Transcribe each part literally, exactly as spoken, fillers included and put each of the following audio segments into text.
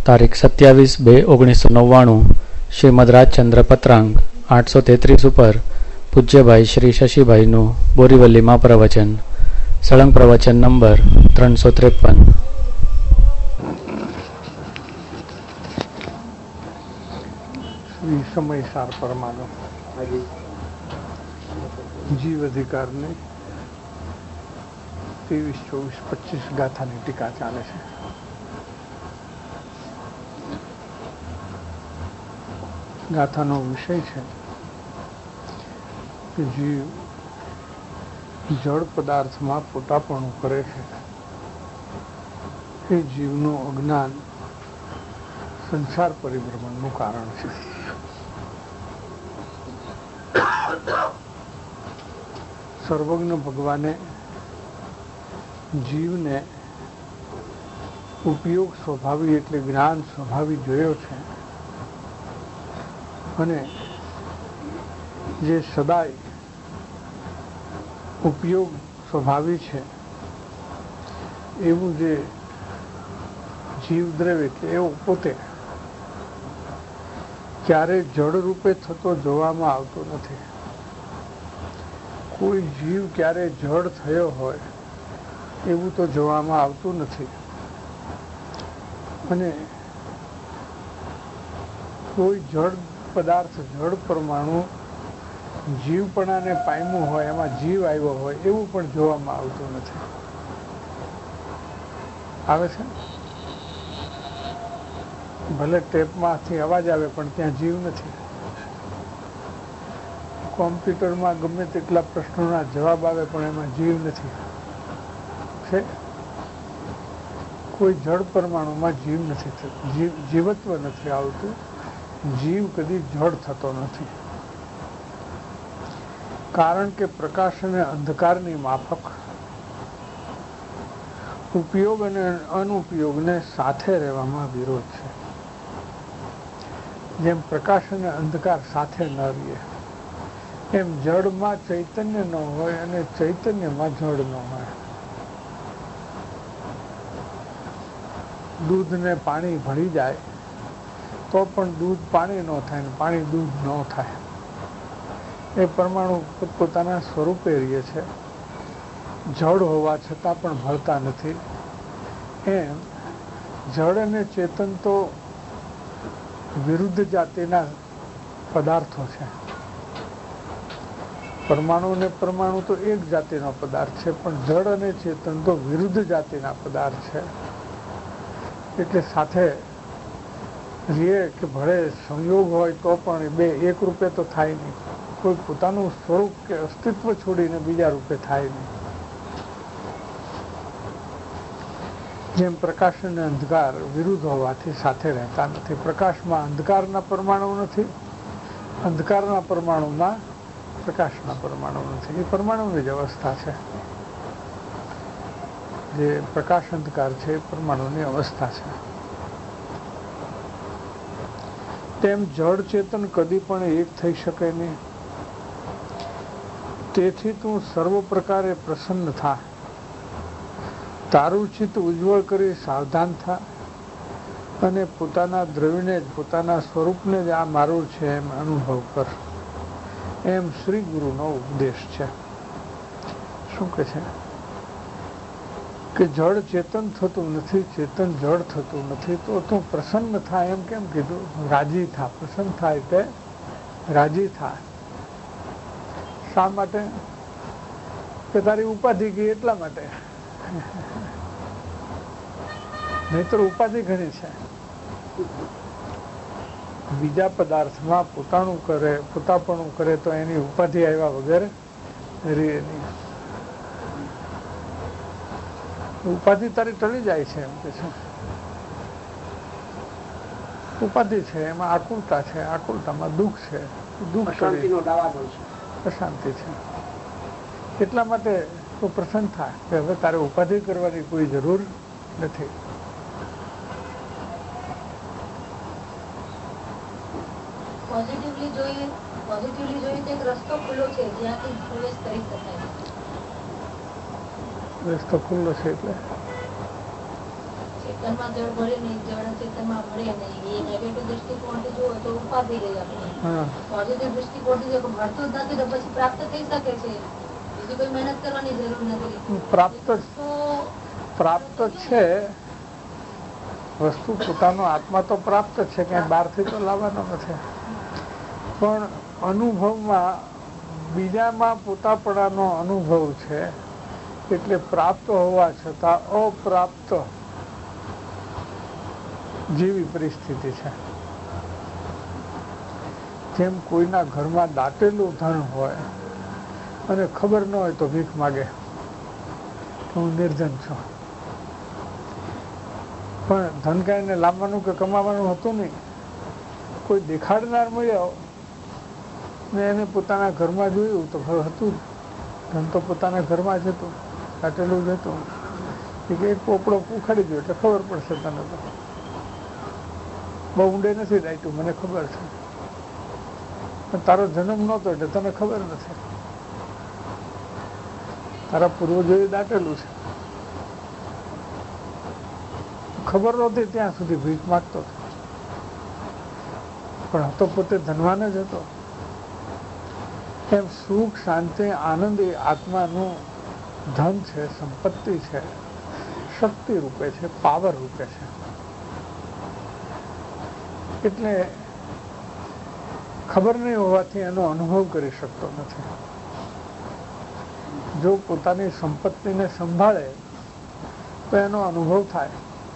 તારીખ સત્યાવીસ બે ઓગણીસો નવ્વાણું શ્રીમદ રાજચંદ્ર પત્રાંગ આઠસો તેત્રીસ ઉપર પૂજ્યભાઈ શ્રી શશીભાઈનું બોરીવલીમાં પ્રવચન. સળંગ પ્રવચન નંબર ત્રણસો ત્રેપન. શ્રી સમયસાર પરમાનો જીવ અધિકારને ત્રેવીસ ચોવીસ પચીસ ગાથાની ટીકા ચાલે છે. ગાથાનો વિષય છે કે જીવ જળ પદાર્થમાં પોતાપણું કરે છે. એ જીવનું અજ્ઞાન સંસાર પરિભ્રમણનું કારણ છે. સર્વજ્ઞ ભગવાને જીવને ઉપયોગ સ્વભાવી એટલે જ્ઞાન સ્વભાવી જોયો છે અને જે સદાય ઉપયોગ સ્વભાવી છે એવું જે જીવદ્રવ્ય છે એવો પોતે ક્યારેય જળ રૂપે થતો જોવામાં આવતો નથી. કોઈ જીવ ક્યારે જળ થયો હોય એવું તો જોવામાં આવતું નથી અને કોઈ જળ પદાર્થ જળ પરમાણુ જીવપણાને પામ્યું હોય એમાં જીવ આવ્યો હોય એવું પણ જોવામાં આવતું નથી. આવે છે ભલે ટેપમાંથી અવાજ આવે પણ ત્યાં જીવ નથી. કોમ્પ્યુટરમાં ગમે તેટલા પ્રશ્નોના જવાબ આવે પણ એમાં જીવ નથી. છે કોઈ જળ પરમાણુમાં જીવ નથી થતું, જીવ જીવત્વ નથી આવતું. જીવ કદી જળ થતો નથી કારણ કે પ્રકાશ અને અંધકારની માફક ઉપયોગ અને અનુપયોગને સાથે રહેવામાં વિરોધ છે. જેમ પ્રકાશ અને અંધકાર સાથે ન રહે એમ જળમાં ચૈતન્ય ન હોય અને ચૈતન્યમાં જળ ન હોય. દૂધને પાણી ભળી જાય તો પણ દૂધ પાણી ન થાય ને પાણી દૂધ ન થાય. એ પરમાણુ પોતપોતાના સ્વરૂપે રહે છે, જળ હોવા છતાં પણ ભળતા નથી. એમ જળ અને ચેતન તો વિરુદ્ધ જાતિના પદાર્થો છે. પરમાણુ અને પરમાણુ તો એક જાતિનો પદાર્થ છે પણ જળ અને ચેતન તો વિરુદ્ધ જાતિના પદાર્થ છે. એટલે સાથે રીએ કે ભળે સંયોગ હોય તો પણ બે એક રૂપે તો થાય નહીં. કોઈ પોતાનું સ્વરૂપ કે અસ્તિત્વ છોડીને બીજા રૂપે થાય નહીં. જેમ પ્રકાશ અને અંધકાર વિરુદ્ધ હોવાથી સાથે રહેતા નથી. પ્રકાશમાં અંધકારના પરમાણુ નથી, અંધકારના પરમાણુમાં પ્રકાશના પરમાણુ નથી. એ પરમાણુની જ અવસ્થા છે. જે પ્રકાશ અંધકાર છે એ પરમાણુની અવસ્થા છે. તેમ જળ ચેતન કદી પણ એક થઈ શકે નહીં. તેથી તું સર્વ પ્રકારે પ્રસન્ન થા, તારું ચિત્ત ઉજ્જવળ કરી સાવધાન થા અને પોતાના દ્રવ્યને જ પોતાના સ્વરૂપને જ આ મારું છે એમ અનુભવ કર. એમ શ્રી ગુરુનો ઉપદેશ છે. શું કે છે કે જળ ચેતન થતું નથી, ચેતન જળ થતું નથી, તો તું પ્રસન્ન થાય એમ કેમ કીધું? રાજી થા. પ્રસન્ન થાય એટલે રાજી થા. શા માટે? કે તારી ઉપાધિ ગઈ એટલા માટે. નહીતર ઉપાધિ ઘણી છે. બીજા પદાર્થમાં પોતાનું કરે પોતાપણું કરે તો એની ઉપાધિ આવ્યા વગર રહે નહીં. ઉપાધિ તારી ટળી જાય છે એમ કે છે. ઉપાધિ છે એમાં આકુલતા છે, આકુલતામાં દુઃખ છે, દુઃખ અશાંતિ છે. એટલા માટે તું પ્રસન્ન થાય કે હવે તારે ઉપાધિ કરવાની કોઈ જરૂર નથી. પોઝિટિવલી જોઈએ પોઝિટિવલી જોઈએ તો એક રસ્તો ખુલ્લો છે જ્યાંથી પ્રવેશ કરી શકાય. રસ્તો ખુલ્લો છે એટલે ચેતનમાં જળ ભરે નહીં, જળ ચેતનમાં આત્મા મળે નહીં, એ નેગેટિવ દૃષ્ટિકોણથી જુઓ તો ઉપાધિ રહી આપણે. હા પોઝિટિવ દૃષ્ટિકોણથી જો મળતું જ નથી તો પછી પ્રાપ્ત થઈ શકે છે, બીજી કોઈ મહેનત કરવાની જરૂર નથી. પ્રાપ્ત પ્રાપ્ત છે વસ્તુ, પોતાનો આત્મા તો પ્રાપ્ત છે, ક્યાંય બહારથી તો લાવવાનો નથી. પણ અનુભવમાં બીજામાં પોતાપણાનો અનુભવ છે, એટલે પ્રાપ્ત હોવા છતાં અપ્રાપ્ત જેવી પરિસ્થિતિ છે. જેમ કોઈના ઘરમાં દાટેલું ધન હોય અને ખબર ન હોય તો ભીખ માગે કે હું નિર્ધન છું, પણ ધન કાંઈને લાવવાનું કે કમાવાનું હતું નહીં. કોઈ દેખાડનાર મળ્યો ને એને પોતાના ઘરમાં જોયું તો હતું ધન તો પોતાના ઘરમાં જ હતું, દાટેલું જ હતું. કે એક પોપડો ઉખાડી ગયો એટલે ખબર પડશે તને, તો બહુ ઊંડે નથી દાટ્યું મને ખબર છે, પણ તારો જન્મ નહોતો એટલે તને ખબર નથી. તારા પૂર્વજોએ દાટેલું છે, ખબર નહોતી ત્યાં સુધી ભીખ માગતો હતો, પણ હતો પોતે ધનવાન જ હતો. એમ સુખ શાંતિ આનંદ એ આત્માનું ધન છે, સંપત્તિ છે, શક્તિ રૂપે છે, પાવર રૂપે છે. એટલે ખબર નહીં હોવાથી એનો અનુભવ કરી શકતો નથી. જો પોતાની સંપત્તિને સંભાળે તો એનો અનુભવ થાય.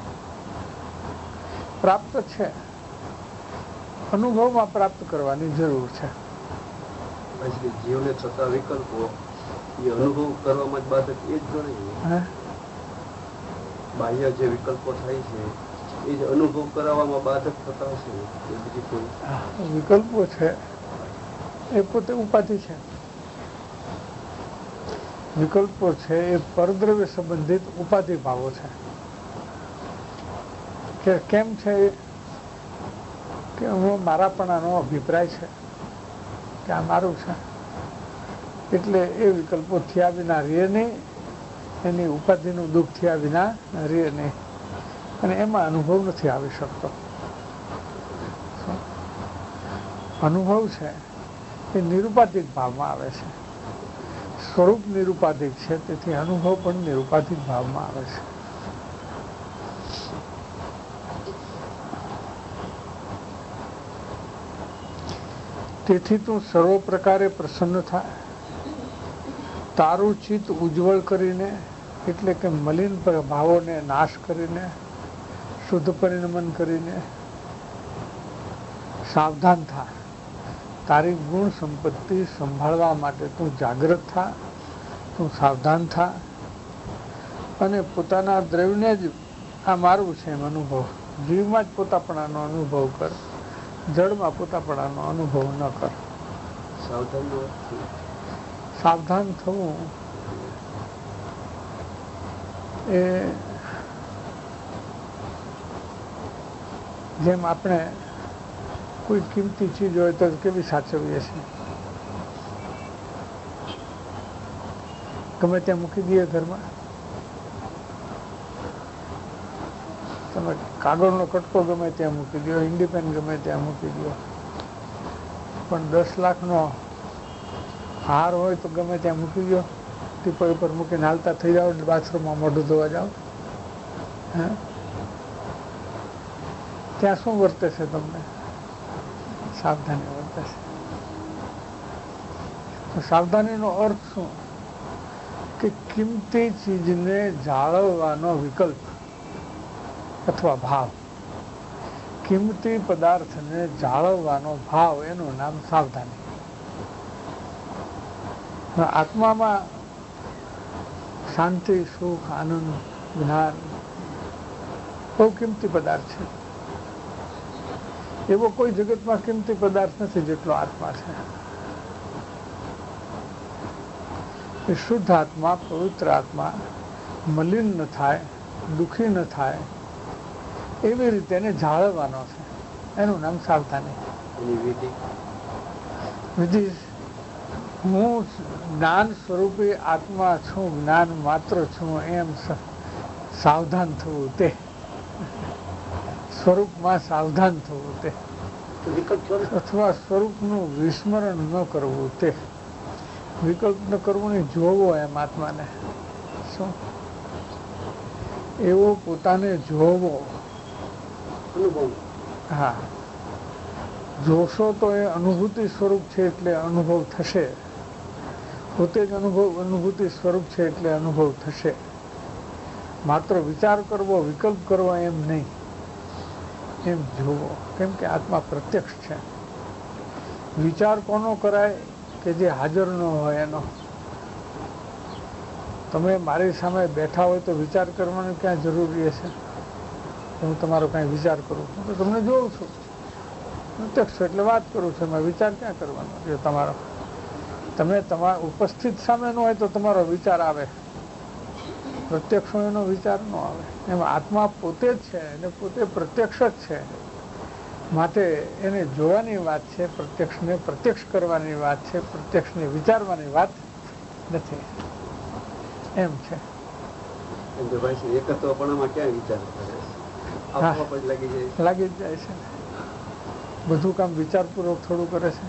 પ્રાપ્ત છે, અનુભવમાં પ્રાપ્ત કરવાની જરૂર છે. જીવને થતા વિકલ્પો એ અનુભવ કરવામાં જ બાધક એ જ ગણાય. બાહ્ય જે વિકલ્પો થાય છે એ જ અનુભવ કરાવવામાં બાધક થતા હશે ને, બીજી કોઈ વિકલ્પો છે એ પોતે ઉપાધિ છે. વિકલ્પો છે એ પરદ્રવ્ય સંબંધિત ઉપાધિ ભાવો છે. કે કેમ છે કે હું મારાપણાનો અભિપ્રાય છે કે આ મારું છે, એટલે એ વિકલ્પો થયા વિના રહે નહીં, એની ઉપાધિનું દુઃખ થયા વિના રહે નહીં, અને એમાં અનુભવ નથી આવી શકતો. અનુભવ છે એ નિરુપાધિક ભાવમાં આવે છે. સ્વરૂપ નિરુપાધિક છે, તેથી અનુભવ પણ નિરુપાધિક ભાવમાં આવે છે. તેથી તું સર્વ પ્રકારે પ્રસન્ન થાય, તારું ચિત્ત ઉજ્જવળ કરીને, એટલે કે મલિન ભાવોને નાશ કરીને, શુદ્ધ પરિણમન કરીને સાવધાન થા. તારી ગુણ સંપત્તિ સંભાળવા માટે તું જાગૃત થા, તું સાવધાન થા, અને પોતાના દ્રવ્યને જ આ મારું છે એમ અનુભવ, જીવમાં જ પોતાપણાનો અનુભવ કર, જળમાં પોતાપણાનો અનુભવ ન કર. સાવધાન થવું એ જેમ આપણે કોઈ કિંમતી ચીજ હોય તો કેવી સાચવીએ છીએ, ગમે ત્યાં મૂકી દઈએ ઘરમાં. તમે કાગળનો કટકો ગમે ત્યાં મૂકી દો, ઇન્ડિપેન ગમે ત્યાં મૂકી દો, પણ દસ લાખનો હાર હોય તો ગમે ત્યાં મૂકી દો, ટીપા ઉપર મૂકીને હાલતા થઈ જાઓ, બાથરૂમમાં મોઢું ધોવા જાઓ, હે ત્યાં શું વર્તે છે તમને? સાવધાની વર્તે છે. તો સાવધાનીનો અર્થ શું? કે કિંમતી ચીજને જાળવવાનો વિકલ્પ અથવા ભાવ, કિંમતી પદાર્થને જાળવવાનો ભાવ, એનું નામ સાવધાની. આત્મામાં શાંતિ, સુખ, આનંદ, જ્ઞાન બહુ કિંમતી પદાર્થ છે. એવો કોઈ જગતમાં કિંમતી પદાર્થ નથી જેટલો આત્મા છે. એ શુદ્ધ આત્મા, પવિત્ર આત્મા મલિન ન થાય, દુઃખી ન થાય, એવી રીતે એને જાળવવાનો છે. એનું નામ સાવધાની. વિધિ હું જ્ઞાન સ્વરૂપે આત્મા છું, જ્ઞાન માત્ર છું, એમ સાવધાન થવું તે સ્વરૂપમાં સાવધાન થવું તે, વિકલ્પ છો ને? અથવા સ્વરૂપનું વિસ્મરણ ન કરવું તે. વિકલ્પ ન કરવું નહીં, જોવો એમ આત્માને. શું? એવો પોતાને જોવો. અનુભવ. હા, જોશો તો એ અનુભૂતિ સ્વરૂપ છે એટલે અનુભવ થશે. પોતે જ અનુભવ અનુભૂતિ સ્વરૂપ છે એટલે અનુભવ થશે. માત્ર વિચાર કરવો, વિકલ્પ કરવો એમ નહીં, એમ જોવો. કેમ કે આત્મા પ્રત્યક્ષ છે. વિચાર કોનો કરાય? કે જે હાજર ન હોય એનો. તમે મારી સામે બેઠા હોય તો વિચાર કરવાની ક્યાં જરૂરી છે? હું તમારો કાંઈ વિચાર કરું, હું તો તમને જોઉં છું, પ્રત્યક્ષ એટલે વાત કરું છું, એમાં વિચાર ક્યાં કરવાનો છે તમારો? તમે તમારા ઉપસ્થિત સામે ન હોય તો તમારો વિચાર આવે, પ્રત્યક્ષ હોય એનો વિચાર ન આવે. એમ આત્મા પોતે જ છે અને પોતે પ્રત્યક્ષ જ છે, માટે એને જોવાની વાત છે, પ્રત્યક્ષને પ્રત્યક્ષ કરવાની વાત છે, પ્રત્યક્ષને વિચારવાની વાત નથી. એમ છે. એકત્વપણામાં ક્યાં વિચાર કરે? આપોઆપ જ લાગી જાય. લાગી જ જાય છે. બધું કામ વિચારપૂર્વક થોડું કરે છે.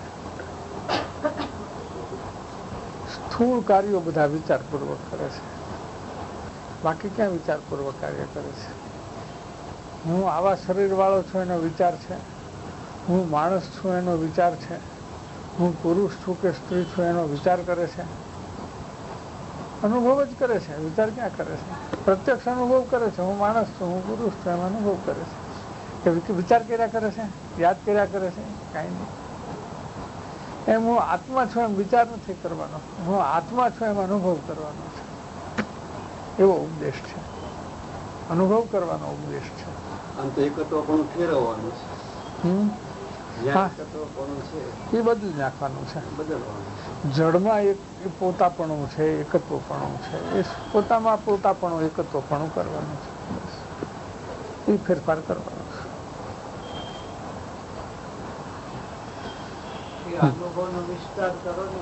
સ્થૂળ કાર્યો બધા વિચારપૂર્વક કરે છે, બાકી ક્યાં વિચારપૂર્વક કાર્ય કરે છે? હું આવા શરીર વાળો છું એનો વિચાર છે, હું માણસ છું એનો વિચાર છે, હું પુરુષ છું કે સ્ત્રી છું એનો વિચાર કરે છે? અનુભવ જ કરે છે, વિચાર ક્યાં કરે છે? પ્રત્યક્ષ અનુભવ કરે છે. હું માણસ છું, હું પુરુષ છું એમ અનુભવ કરે છે. કે વિચાર કર્યા કરે છે, યાદ કર્યા કરે છે? કાંઈ નહીં. એમ હું આત્મા છું એમ વિચાર નથી કરવાનો, હું આત્મા છું એમ અનુભવ કરવાનો છે. એવો ઉપદેશ છે, અનુભવ કરવાનો ઉપદેશ છે. આમ તો એકત્વપણું ફેરવવાનું છે. હમ જ્યાં એકત્વપણું છે એ બદલી નાખવાનું છે. બદલવાનું. જળમાં એક પોતાપણું છે, એકત્વપણું છે, એ પોતામાં પોતાપણું એકત્વપણું કરવાનું છે. બસ એ ફેરફાર કરવાનો છે. અનુભવનો વિસ્તાર કરો ને,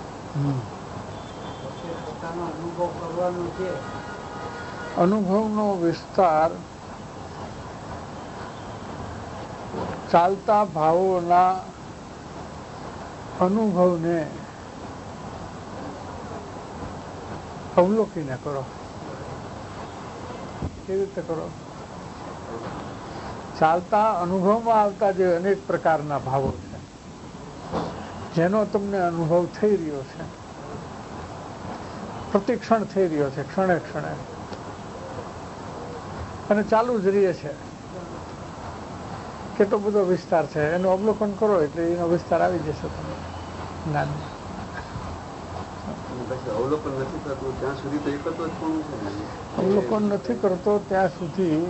પોતાનો અનુભવ કરવાનો છે. અનુભવનો વિસ્તાર ચાલતા ભાવોના અનુભવને અવલોકીને કરો. કેવી રીતે કરો? ચાલતા અનુભવમાં આવતા જે અનેક પ્રકારના ભાવો છે, જેનો તમને અનુભવ થઈ રહ્યો છે, પ્રતિક્ષણ થઈ રહ્યો છે, ક્ષણે ક્ષણે, અને ચાલુ જ રહે છે. કેટલો બધો વિસ્તાર છે, એનું અવલોકન કરો એટલે એનો વિસ્તાર આવી જશે તમને જ્ઞાનમાં. અવલોકન નથી કરતું ત્યાં સુધી તો એકત્વ જ પણ છે ને. અવલોકન નથી કરતો ત્યાં સુધી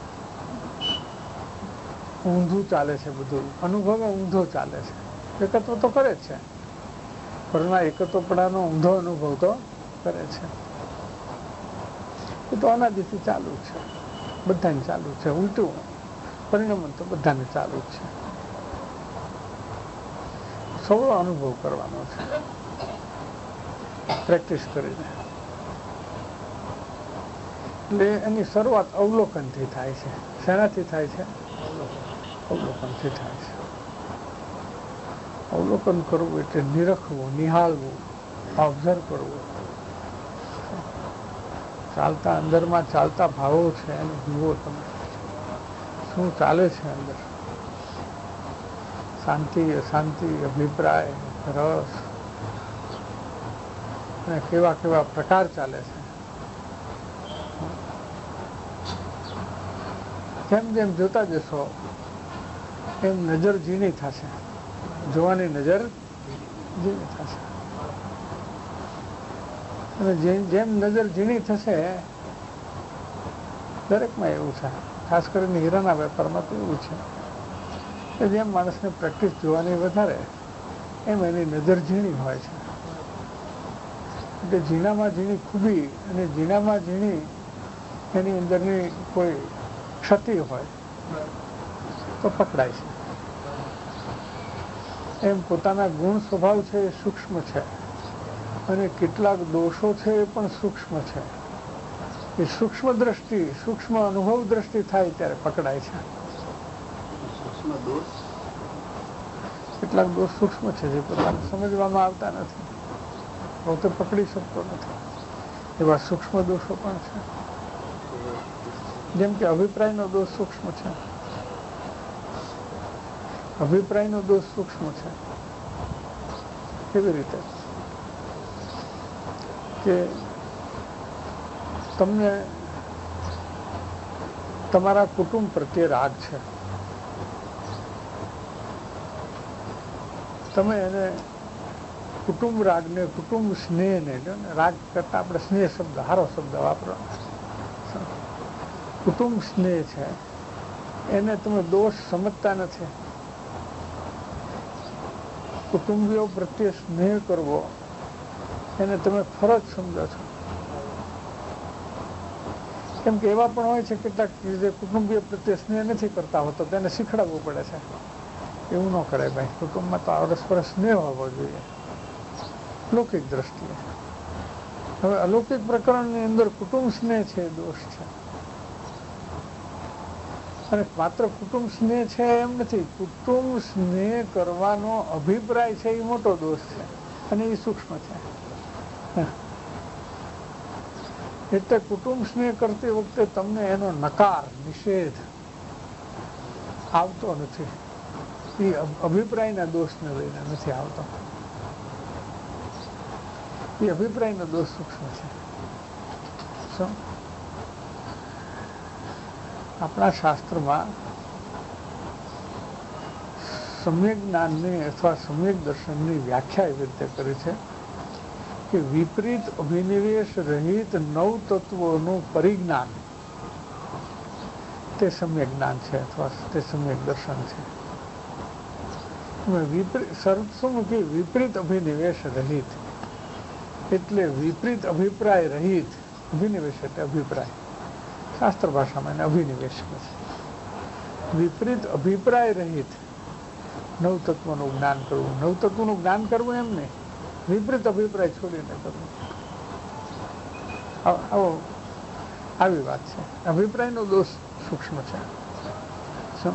ઊંધું ચાલે છે બધું. અનુભવ ઊંધો ચાલે છે. એકત્વ તો કરે જ છે, પણ એકત્વપણાનો ઊંધો અનુભવ તો કરે છે. એ તો અનાદિથી ચાલુ છે, બધાને ચાલુ છે. ઉલટું પરિણામ તો બધાને ચાલુ જ છે. સૌનો અનુભવ કરવાનો છે પ્રેક્ટિસ કરીને. એટલે એની શરૂઆત અવલોકનથી થાય છે. શેનાથી થાય છે? અવલોકનથી થાય છે. અવલોકન કરવું એટલે નિરખવું, નિહાળવું, ઓબ્ઝર્વ કરવું. ચાલતા અંદરમાં ચાલતા ભાવો છે એને જુઓ તમે, શું ચાલે છે અંદર. શાંતિ, અશાંતિ, અભિપ્રાય, રસ, અને કેવા કેવા પ્રકાર ચાલે છે. જેમ જેમ જોતા જશો એમ નજર ઝીણી થશે, જોવાની નજર ઝીણી થશે. અને જેમ નજર ઝીણી થશે, દરેકમાં એવું છે, ખાસ કરીને હીરાના વેપારમાં તો એવું છે કે જેમ માણસને પ્રેક્ટિસ જોવાની વધારે એમ એની નજર ઝીણી હોય છે. એટલે ઝીણામાં ઝીણી ખૂબી અને ઝીણામાં ઝીણી એની અંદરની કોઈ ક્ષતિ હોય તો પકડાય છે. એમ પોતાના ગુણ સ્વભાવ છે એ સૂક્ષ્મ છે, અને કેટલાક દોષો છે એ પણ સૂક્ષ્મ છે. એ સૂક્ષ્મ દ્રષ્ટિ, સૂક્ષ્મ અનુભવ દ્રષ્ટિ થાય ત્યારે પકડાય છે. સૂક્ષ્મ દોષ કેટલાક દોષ સૂક્ષ્મ છે જે પોતાને સમજવામાં આવતા નથી, પોતે પકડી શકતો નથી, એવા સૂક્ષ્મ દોષો પણ છે. જેમ કે અભિપ્રાયનો દોષ સૂક્ષ્મ છે. અભિપ્રાયનો દોષ સૂક્ષ્મ છે. કેવી રીતે કે તમને તમારા કુટુંબ પ્રત્યે રાગ છે, તમે એને કુટુંબ રાગને કુટુંબ સ્નેહને, રાગ કરતા આપણે સ્નેહ શબ્દ સારો શબ્દ વાપરો, કુટુંબ સ્નેહ છે એને તમે દોષ સમજતા નથી. કુટુંબીઓ પ્રત્યે સ્નેહ કરવો એને તમે ફરજ સમજો છો. કેમ કે એવા પણ હોય છે કેટલાક જે કુટુંબીઓ પ્રત્યે સ્નેહ નથી કરતા હોતો, તેને શીખડાવવું પડે છે. એવું ન કરાય ભાઈ, કુટુંબમાં તો પરસ્પર સ્નેહ હોવો જોઈએ લૌકિક દ્રષ્ટિએ. હવે અલૌકિક પ્રકરણની અંદર કુટુંબ સ્નેહ છે એ દોષ છે. અને માત્ર કુટુંબ સ્નેહ છે એમ નથી, કુટુંબ સ્નેહ કરવાનો અભિપ્રાય છે એ મોટો દોષ છે અને એ સૂક્ષ્મ છે. એટલે કુટુંબ સ્નેહ કરતી વખતે તમને એનો નકાર, નિષેધ આવતો નથી. એ અભિપ્રાયના દોષને લઈને નથી આવતો. એ અભિપ્રાયનો દોષ સૂક્ષ્મ છે. શું આપણા શાસ્ત્રમાં સમ્યક જ્ઞાનની અથવા સમ્યક દર્શનની વ્યાખ્યા એવી રીતે કરી છે કે વિપરીત અભિનિવેશ રહિત નવ તત્વોનું પરિજ્ઞાન તે સમ્યક જ્ઞાન છે અથવા તે સમ્યક દર્શન છે. વિપરીત અભિનિવેશ રહિત એટલે વિપરીત અભિપ્રાય રહિત. અભિનિવેશ એટલે અભિપ્રાય, શાસ્ત્ર ભાષામાં એને અભિનિવેશ કહે છે. વિપરીત અભિપ્રાય રહિત નવ તત્વનું જ્ઞાન કરવું. નવ તત્વનું જ્ઞાન કરવું એમ નહીં, વિપરીત અભિપ્રાય છોડીને કરવું. આવો આવી વાત છે. અભિપ્રાયનો દોષ સૂક્ષ્મ છે. શું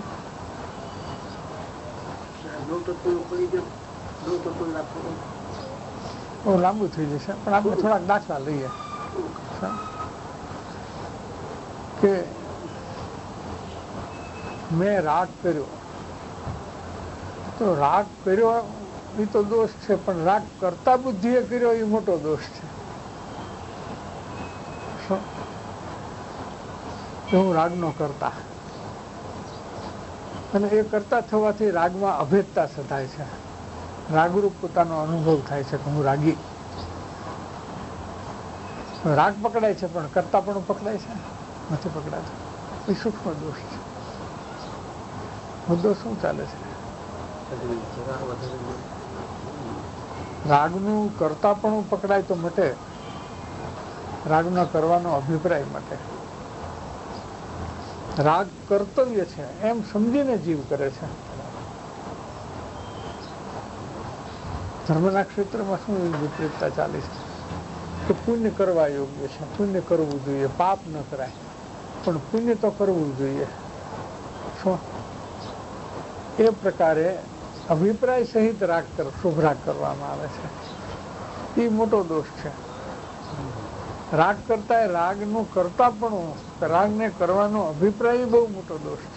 બહુ લાંબુ થઈ જશે, પણ આપણે થોડાક દાખલા લઈએ કે મેં રાગ કર્યો, તો રાગ કર્યો એ તો દોષ છે, પણ રાગ કરતા બુદ્ધિએ કર્યો એ મોટો દોષ છે. હું રાગનો કરતા, અને એ કરતા થવાથી રાગમાં અભેદતા સધાય છે. રાગરૂપ પોતાનો અનુભવ થાય છે કે હું રાગી. રાગ પકડાય છે પણ કરતા પણ પકડાય છે નથી પકડાતો. એ સૂક્ષ્મ દોષ છે. મુદ્દો શું ચાલે છે? રાગનું કરતા પણ પકડાય તો મટે, રાગના કરવાનો અભિપ્રાય માટે. રાગ કર્તવ્ય છે એમ સમજીને જીવ કરે છે. ધર્મના ક્ષેત્રમાં શું વિપરીતતા ચાલે છે કે પુણ્ય કરવા યોગ્ય છે, પુણ્ય કરવું જોઈએ, પાપ ન કરાય, પણ પુણ્ય તો કરવું જોઈએ. શું એ પ્રકારે અભિપ્રાય સહિત રાગ કર શુભ રાગ કરવામાં આવે છે. એ મોટો દોષ છે. રાગ કરતા રાગનું કરતા પણ રાગને કરવાનો અભિપ્રાય બહુ મોટો દોષ છે.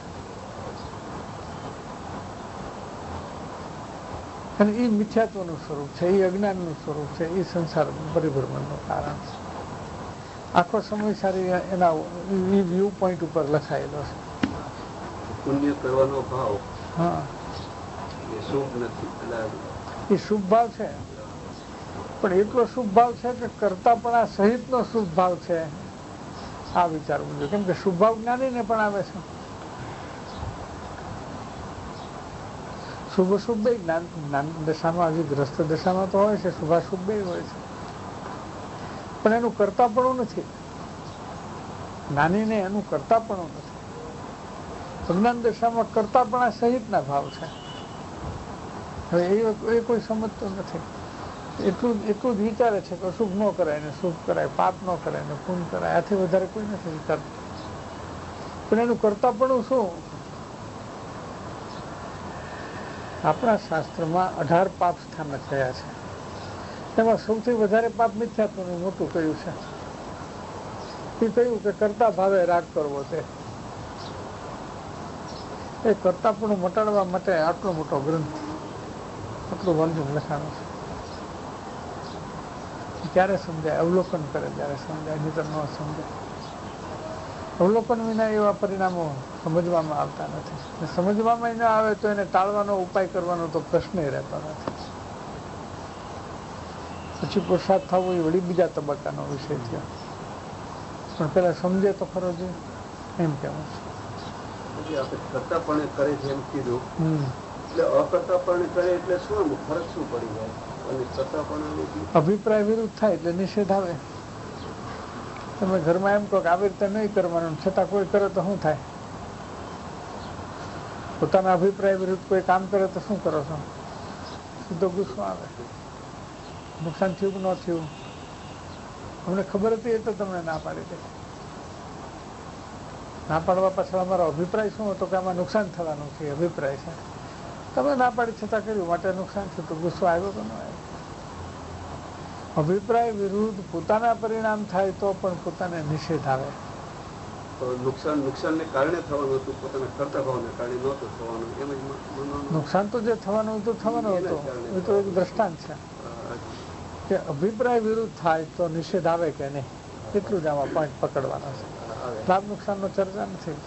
અને એ મિથ્યાત્વનું સ્વરૂપ છે, એ અજ્ઞાનનું સ્વરૂપ છે, એ સંસાર પરિભ્રમણનું કારણ છે. આખો સમય સારી એના એ વ્યૂ પોઈન્ટ ઉપર લખાયેલો છે. પુણ્ય કરવાનો ભાવ હા એ શુભ નથી, એ શુભ ભાવ છે, પણ એટલો શુભ ભાવ છે કે કરતા પણ આ સહિતનો શુભ ભાવ છે. આ વિચારવું જોઈએ, કેમ કે શુભ ભાવ જ્ઞાનીને પણ આવે છે. શુભ શુભ બે જ્ઞાન જ્ઞાન દશામાં, હજી ગ્રસ્ત દશામાં તો હોય છે, શુભાશુભ બે હોય છે, પણ એનું કરતા પણ નથી. જ્ઞાનીને એનું કરતા પણ નથી. અજ્ઞાન દશામાં કરતા પણ આ સહિતના ભાવ છે. હવે એ કોઈ સમજતો નથી. એટલું એટલું જ વિચારે છે કે અશુભ ન કરાય ને શુભ કરાય, પાપ ન કરાય ને પુણ્ય કરાય, આથી વધારે કોઈ નથી વિચારતું. પણ એનું કરતા પણ શું? આપણા શાસ્ત્રમાં અઢાર પાપ સ્થાન થયા છે. એમાં સૌથી વધારે પાપ મિથ્યાત્વનું મોટું કહ્યું છે. એ કહ્યું કે કરતા ભાવે રાગ કરવો તે એ કરતા પણ મટાડવા માટે આટલો મોટો ગ્રંથ, આટલું વર્ણન લખાણું છે. ક્યારે સમજાય? અવલોકન કરે ત્યારે સમજાય, નહીં તો ન સમજાય. અવલોકન વિના એવા પરિણામો સમજવામાં આવતા નથી. સમજવામાં ના આવે તો એને ટાળવાનો ઉપાય કરવાનો તો પ્રશ્ન રહેતો નથી. પછી પુરુષાર્થ થવો એ વળી બીજા તબક્કાનો વિષય થયો. પણ પેલા સમજે તો ખરો જ એમ કેવું છે. કરતાપણે કરે છે એમ કીધું, એટલે અકર્તાપણે કરે એટલે શું ફરક શું પડી જાય? અને કરતાપણે અભિપ્રાય વિરુદ્ધ થાય એટલે નિષેધ આવે. તમે ઘરમાં એમ કહો કે આવી રીતે નહીં કરવાનું, છતાં કોઈ કરે તો શું થાય? પોતાના અભિપ્રાય વિરુદ્ધ કોઈ કામ કરે તો શું કરો છો? સીધો ગુસ્સો આવે. નુકસાન થયું કે ન થયું? અમને ખબર હતી એ તો તમને ના પાડી દે. ના પાડવા પાછળ અમારો અભિપ્રાય શું હતો કે આમાં નુકસાન થવાનું છે, અભિપ્રાય છે. તમે ના પાડી છતાં કર્યું માટે નુકસાન થયું તો ગુસ્સો આવ્યો કે ન આવ્યો? અભિપ્રાય વિરુદ્ધ પોતાના પરિણામ થાય તો પણ પોતાને નિષેધ આવે. નુકસાન નુકસાનને કારણે થવાનું હતું, પોતાના કરતા ભાવને કારણે નહોતું થવાનું. એમ જ નુકસાન તો જે થવાનું હતું થવાનું હતું. એ તો એક દ્રષ્ટાંત છે કે અભિપ્રાય વિરુદ્ધ થાય તો નિષેધ આવે કે નહીં, એટલું જ આમાં પોઈન્ટ પકડવાનો છે. લાભ નુકસાનનો ચર્ચા નથી.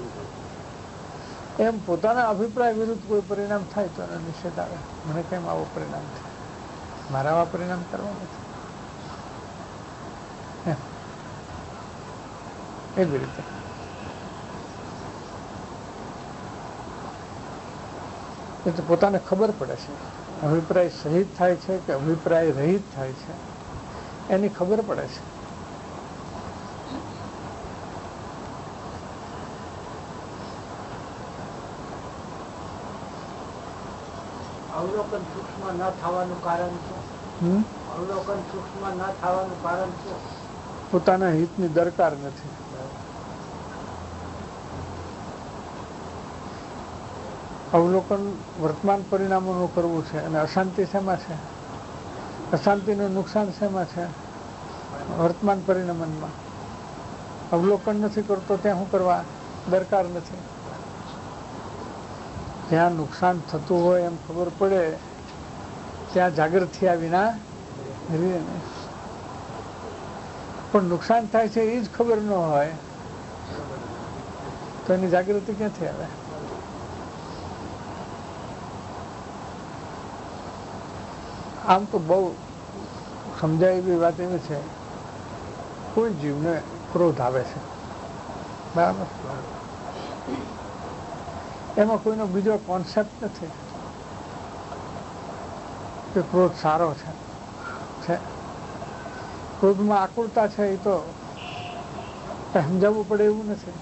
એમ પોતાના અભિપ્રાય વિરુદ્ધ કોઈ પરિણામ થાય તો એને નિષેધ આવે. મને કેમ આવું પરિણામ છે, મારા આવા પરિણામ કરવા નથી. એવી રીતે એટલે પોતાને ખબર પડે છે અભિપ્રાય સહિત થાય છે કે અભિપ્રાય રહિત થાય છે, એની ખબર પડે છે. અવલોકન સૂક્ષ્મ ન થવાનું કારણ શું? અવલોકન સૂક્ષ્મ ન થવાનું કારણ શું? પોતાના હિતની દરકાર નથી. અવલોકન વર્તમાન પરિણામોનું કરવું છે અને અશાંતિ શેમાં છે? અશાંતિનું નુકસાન શેમાં છે? વર્તમાન પરિણામમાં. અવલોકન નથી કરતો ત્યાં શું કરવા? દરકાર નથી. જ્યાં નુકસાન થતું હોય એમ ખબર પડે ત્યાં જાગૃત થયા વિના રહે નહીં. પણ નુકસાન થાય છે એ જ ખબર ન હોય તો એની જાગૃતિ ક્યાંથી આવે? આમ તો બહુ સમજાય એવી વાત એવી છે, કોઈ જીવને ક્રોધ આવે છે, બરાબર, એમાં કોઈનો બીજો કોન્સેપ્ટ નથી કે ક્રોધ સારો છે. ક્રોધમાં આકુળતા છે એ તો સમજાવવું પડે એવું નથી.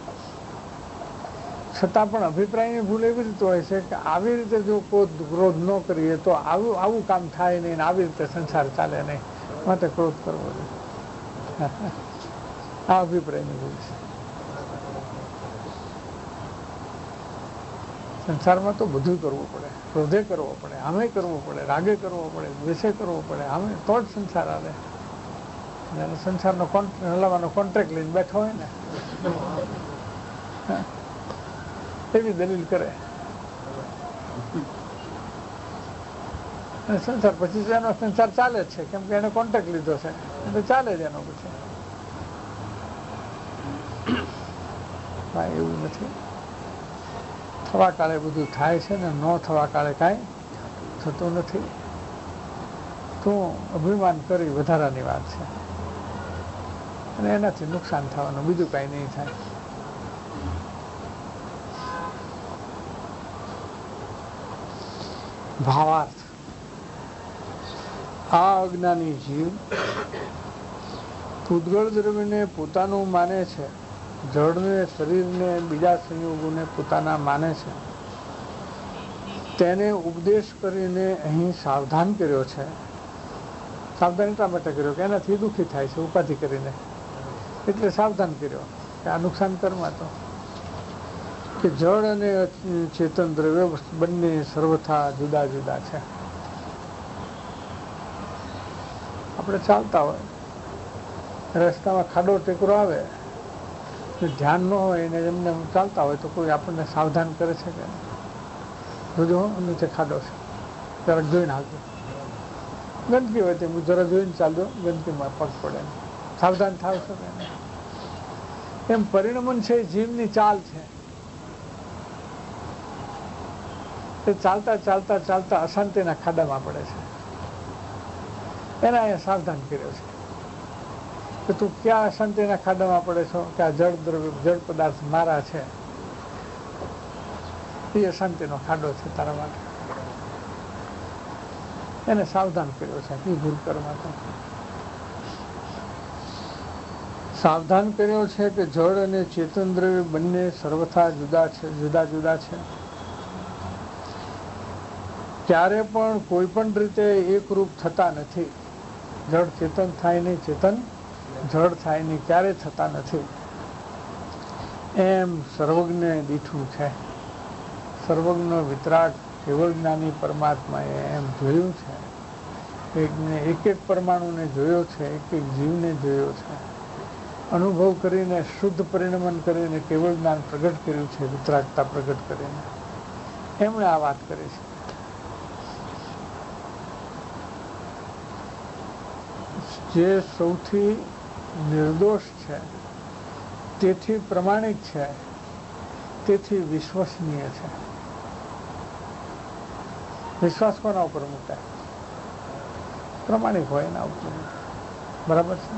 છતાં પણ અભિપ્રાયની ભૂલ એવી રીતે હોય છે કે આવી રીતે જો ક્રોધ ક્રોધ ન કરીએ તો આવું આવું કામ થાય નહીં, આવી રીતે સંસાર ચાલે નહીં, માટે ક્રોધ કરવો જોઈએ. આ અભિપ્રાયની ભૂલ છે. સંસારમાં તો બધું કરવું પડે, ક્રોધે કરવો પડે, આમે કરવો પડે, રાગે કરવો પડે, દ્વેષે કરવો પડે, આમે તો જ સંસાર આવે. અને સંસારનો હલાવવાનો કોન્ટ્રાક્ટ લઈને બેઠો હોય ને એવી દલીલ કરે. સંસાર પછી એનો સંસાર ચાલે જ છે, કેમ કે એને કોન્ટ્રાક્ટ લીધો છે એટલે ચાલે જ એનો પછી. એવું નથી. થવા કાળે બધું થાય છે ને, ન થવા કાળે કાંઈ થતું નથી. તું અભિમાન કરી વધારાની વાત છે અને એનાથી નુકસાન થવાનું, બીજું કાંઈ નહીં થાય. ભાવાર્થ: આ અજ્ઞાની જીવ પૂતગળ દ્રવ્યને પોતાનું માને છે, જળને, શરીરને, બીજા સંયોગોને પોતાના માને છે. તેને ઉપદેશ કરીને અહીં સાવધાન કર્યો છે. સાવધાન એટલા માટે કર્યો કે એનાથી દુઃખી થાય છે ઉપાધિ કરીને, એટલે સાવધાન કર્યો કે આ નુકસાન કરમાં તો કે જળ અને ચેતન દ્રવ્ય બંને સર્વથા જુદા જુદા છે. આપણે ચાલતા હોય, રસ્તામાં ખાડો ટેકરો આવે, ધ્યાન ન હોય એને એમને ચાલતા હોય તો કોઈ આપણને સાવધાન કરે છે કે જોજો નીચે ખાડો છે, જરાક જોઈને હાલજો. ગંદકી હોય તે જરા જોઈને ચાલજો, ગંદકીમાં પગ પડે, સાવધાન થાવ છો કે એમ પરિણમન છે એ જીવની ચાલ છે. એ ચાલતા ચાલતા ચાલતા અશાંતિના ખાડામાં પડે છે. એને અહીંયા સાવધાન કર્યો છે કે તું ક્યાં અશાંતિના ખાડામાં પડે છો, કે આ જળ દ્રવ્ય જળ પદાર્થ મારા છે, એ અશાંતિનો ખાડો છે તારા માટે. એને સાવધાન કર્યો છે એ ભૂલ કરવા માટે. સાવધાન કર્યો છે કે જળ અને ચેતન દ્રવ્ય બંને સર્વથા જુદા છે, જુદા જુદા છે. ક્યારે પણ કોઈ પણ રીતે એકરૂપ થતા નથી. જળ ચેતન થાય નહીં, ચેતન જળ થાય નહીં, ક્યારે થતા નથી. એમ સર્વજ્ઞ દીઠું છે. સર્વજ્ઞ વિતરાગ કેવળ જ્ઞાની પરમાત્માએ એમ જોયું છે. એકને એક એક પરમાણુને જોયો છે, એક એક જીવને જોયો છે. અનુભવ કરીને શુદ્ધ પરિણમન કરીને કેવળ જ્ઞાન પ્રગટ કર્યું છે, વિતરાગતા પ્રગટ કરીને. એમણે આ વાત કરી છે. જે સૌથી નિર્દોષ છે, તેથી પ્રમાણિક છે, તેથી વિશ્વસનીય છે. વિશ્વાસ કોના ઉપર મૂકાય? પ્રમાણિક હોય એના ઉપર. બરાબર છે.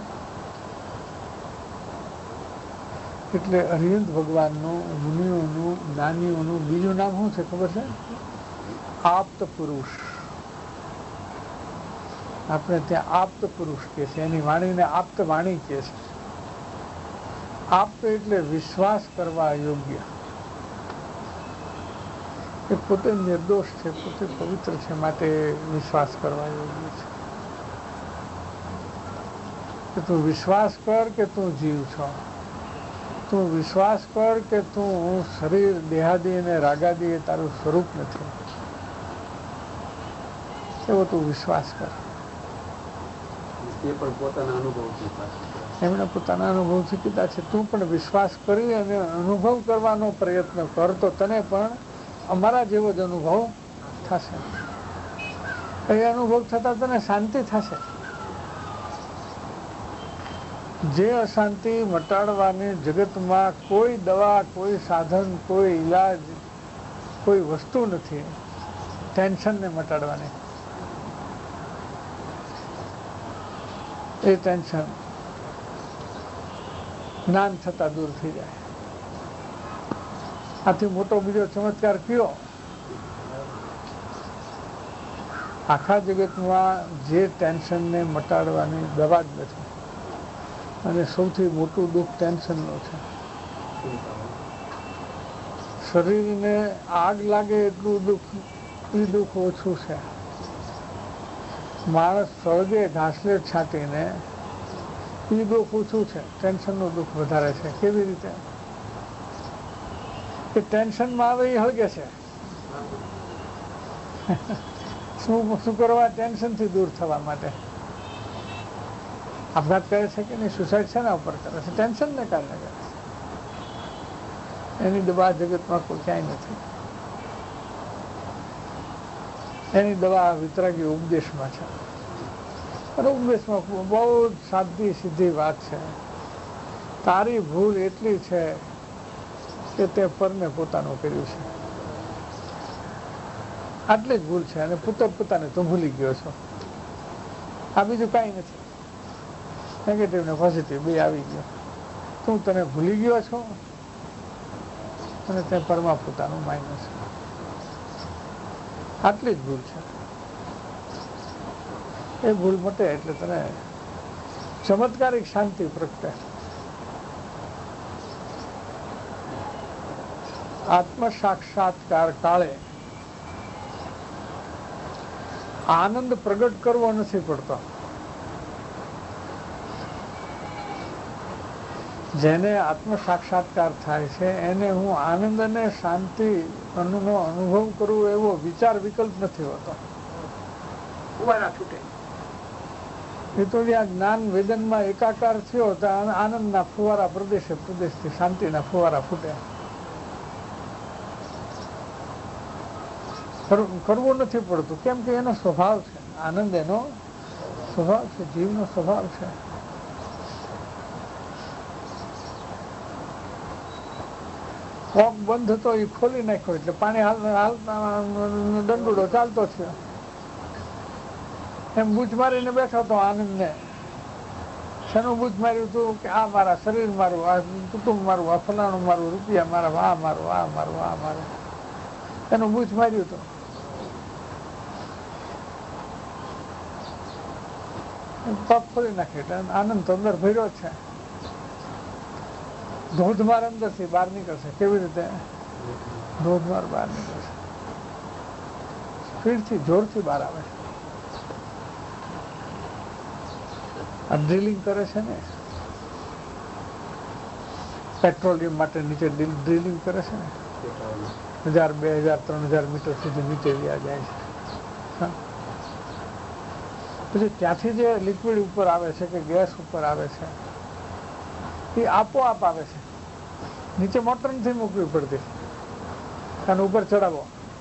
એટલે અરિહંત ભગવાનનું, મુનિઓનું, જ્ઞાનીઓનું બીજું નામ શું છે ખબર છે? આપ્ત પુરુષ. આપણે ત્યાં આપ્ત પુરુષ કહે છે, એની વાણીને આપ્ત વાણી કહે છે. આપ્ત એટલે વિશ્વાસ કરવા યોગ્ય. એ પોતે નિર્દોષ છે, પોતે પવિત્ર છે, માટે વિશ્વાસ કરવા યોગ્ય છે. કે તું વિશ્વાસ કર કે તું જીવ છો. તું વિશ્વાસ કર કે તું શરીર દેહાદી અને રાગાદી એ તારું સ્વરૂપ નથી. એવો તું વિશ્વાસ કર. એ પણ પોતાના અનુભવ એમણે પોતાના અનુભવથી કીધા છે. તું પણ વિશ્વાસ કરી અને અનુભવ કરવાનો પ્રયત્ન કર તો તને પણ અમારા જેવો જ અનુભવ થશે. એ અનુભવ થતા તને શાંતિ થશે. જે અશાંતિ મટાડવાની જગતમાં કોઈ દવા, કોઈ સાધન, કોઈ ઈલાજ, કોઈ વસ્તુ નથી ટેન્શનને મટાડવાની. એ ટેન્શન જ્ઞાન થતા દૂર થઈ જાય. આથી મોટો બીજો ચમત્કાર કયો? આખા જગતમાં જે ટેન્શનને મટાડવાની દવા જ નથી. અને સૌથી મોટું દુઃખ ટેન્શનનું છે. શરીરને આગ લાગે એટલું દુઃખ, એ દુઃખ ઓછું છે. માણસ સળગે ઘાસલેટ છાંટીને, એ દુઃખ ઓછું છે. ટેન્શનનું દુઃખ વધારે છે. કેવી રીતે? કે ટેન્શનમાં આવે એ હળગે છે. શું શું કરવા? ટેન્શનથી દૂર થવા માટે. આપઘાત કરે છે કે નહીં? સુસાઇડ શેના ઉપર કરે છે? ટેન્શનને કારણે કરે છે. એની દવા જગતમાં કોઈ ક્યાંય નથી. એની દવા વિતરાગી ઉપદેશમાં છે. અને ઉપદેશમાં બહુ સાદી સીધી વાત છે. તારી ભૂલ એટલી છે કે તે પરને પોતાનું કર્યું છે. આટલી જ ભૂલ છે. અને પોતે પોતાને તો ભૂલી ગયો છો. આ બીજું કાંઈ નથી. નેગેટિવ ને પોઝિટિવ બે આવી ગયો. તું તને ભૂલી ગયો છો અને તે પરમા પોતાનું માઇનસ. આટલી જ ભૂલ છે. એ ભૂલ મટે એટલે તને ચમત્કારિક શાંતિ પ્રગટે. આત્મ સાક્ષાત્કાર કાળે આનંદ પ્રગટ કરવો નથી પડતો. જેને આત્મ સાક્ષાત્કાર થાય છે એને હું આનંદ અને શાંતિ નો અનુભવ કરું એવો વિચાર વિકલ્પ નથી હોતો. ફુવારા છૂટે. એ તો જ્યાં જ્ઞાન વેદનમાં એકાકાર થયો તો આનંદના ફુવારા પ્રદેશે પ્રદેશથી શાંતિના ફુવારા ફૂટ્યા. કરવું નથી પડતું, કેમ કે એનો સ્વભાવ છે. આનંદ એનો સ્વભાવ છે, જીવનો સ્વભાવ છે. કોક બંધ હતો એ ખોલી નાખ્યો એટલે પાણી હાલતા દંડુડો ચાલતો થયો. એમ બૂચ મારીને બેઠો હતો આનંદ ને. શેનું બૂચ માર્યું હતું કે આ મારા શરીર મારું, આ કુટુંબ મારું, આ ફલાણું મારું, રૂપિયા મારા, આ મારું, આ મારું, આ મારું, એનું બૂચ માર્યું હતું. પગ ખોલી નાખે એટલે આનંદ તો અંદર ભર્યો છે. ધોધમાર અંદર થી બહાર નીકળશે. કેવી રીતે? ધોધમાર બહાર નીકળશે, સ્પીડથી, જોરથી બહાર આવે છે. આ ડ્રિલિંગ કરે છે ને, પેટ્રોલિયમ માટે નીચે ડ્રિલિંગ કરે છે ને, હજાર બે હજાર ત્રણ હજાર મીટર સુધી નીચે વ્યા જાય છે. પછી ત્યાંથી જે લિક્વિડ ઉપર આવે છે કે ગેસ ઉપર આવે છે એ આપોઆપ આવે છે. નીચે મોટર નથી મૂકવી પડતી, અને ઉપર ચડાવો.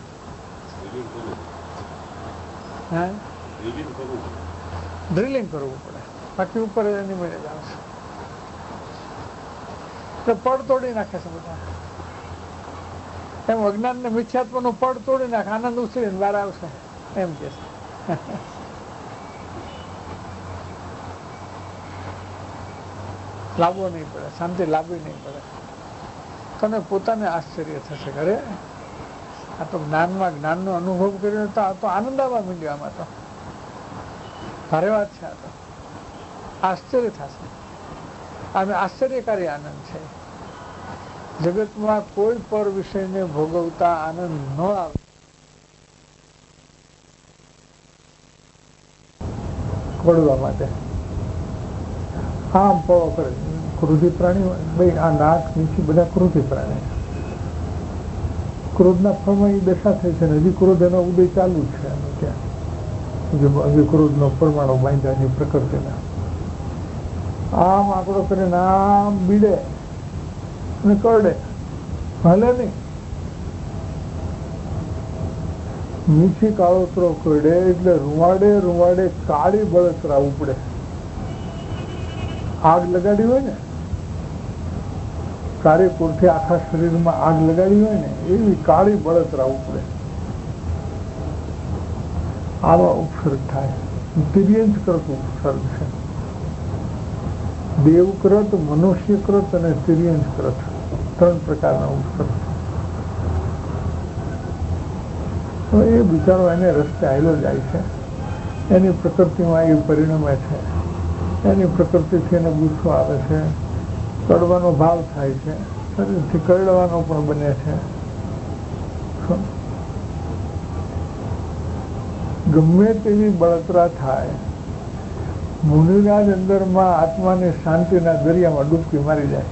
હે ડ્રિલિંગ કરવું પડે, બાકી ઉપર એની મેળે જ આવશે. તો પડ તોડી નાખે છે બધા. એમ અજ્ઞાન ને મિથ્યાત્વનું પડ તોડી નાખે, આનંદ ઉછળીને બહાર આવશે એમ કે છે. લાવવો નહીં પડે, શાંતિ લાવવી નહીં પડે. તને પોતાને આશ્ચર્ય થશે, અરે આ તો જ્ઞાનમાં જ્ઞાનનો અનુભવ કર્યો તો આ તો આનંદ આવવા માંડ્યો. આમાં તો ભારે વાત છે. આ તો આશ્ચર્ય થશે. આમે આશ્ચર્યકારી આનંદ છે. જગતમાં કોઈ પર વિષયને ભોગવતા આનંદ ન આવે. વળવા માટે આમ પળો કરે. ક્રોધી પ્રાણી ભાઈ આ નાક નીચે બધા ક્રોધી પ્રાણી. ક્રોધના ફળમાં એ દશા થઈ છે ને હજી ક્રોધ એનો ઉદય ચાલુ જ છે. એનો ત્યાં હજી ક્રોધનો પરમાણુ બાંધ્યાની પ્રકૃતિના આમ આંકડો કરીને આમ બીડે અને કરડે, હાલે નહીં. મીઠી કાળોતરો કરડે એટલે રૂવાડે રૂવાડે કાળી બળતરા ઉપડે. આગ લગાડી હોય ને, કાળી કોરથી આખા શરીરમાં આગ લગાડી હોય ને એવી કાળી બળતરા ઉપડે. આવા ઉપસર્ગ થાય. તિર્યંશ કૃત ઉપસર્ગ છે. દેવકૃત, મનુષ્યકૃત અને તિર્યંશ કૃત ત્રણ પ્રકારના ઉપસર્ગ. તો એ બિચારો એને રસ્તે આવેલો જાય છે. એની પ્રકૃતિમાં એ પરિણમે છે. એની પ્રકૃતિથી એને ગુસ્સો આવે છે, કડવાનો ભાવ થાય છે, શરીરથી કરડવાનો પણ બને છે. ગમે તેવી બળતરા થાય, મુનિરાજ અંદરમાં આત્માની શાંતિના દરિયામાં ડૂબકી મારી જાય.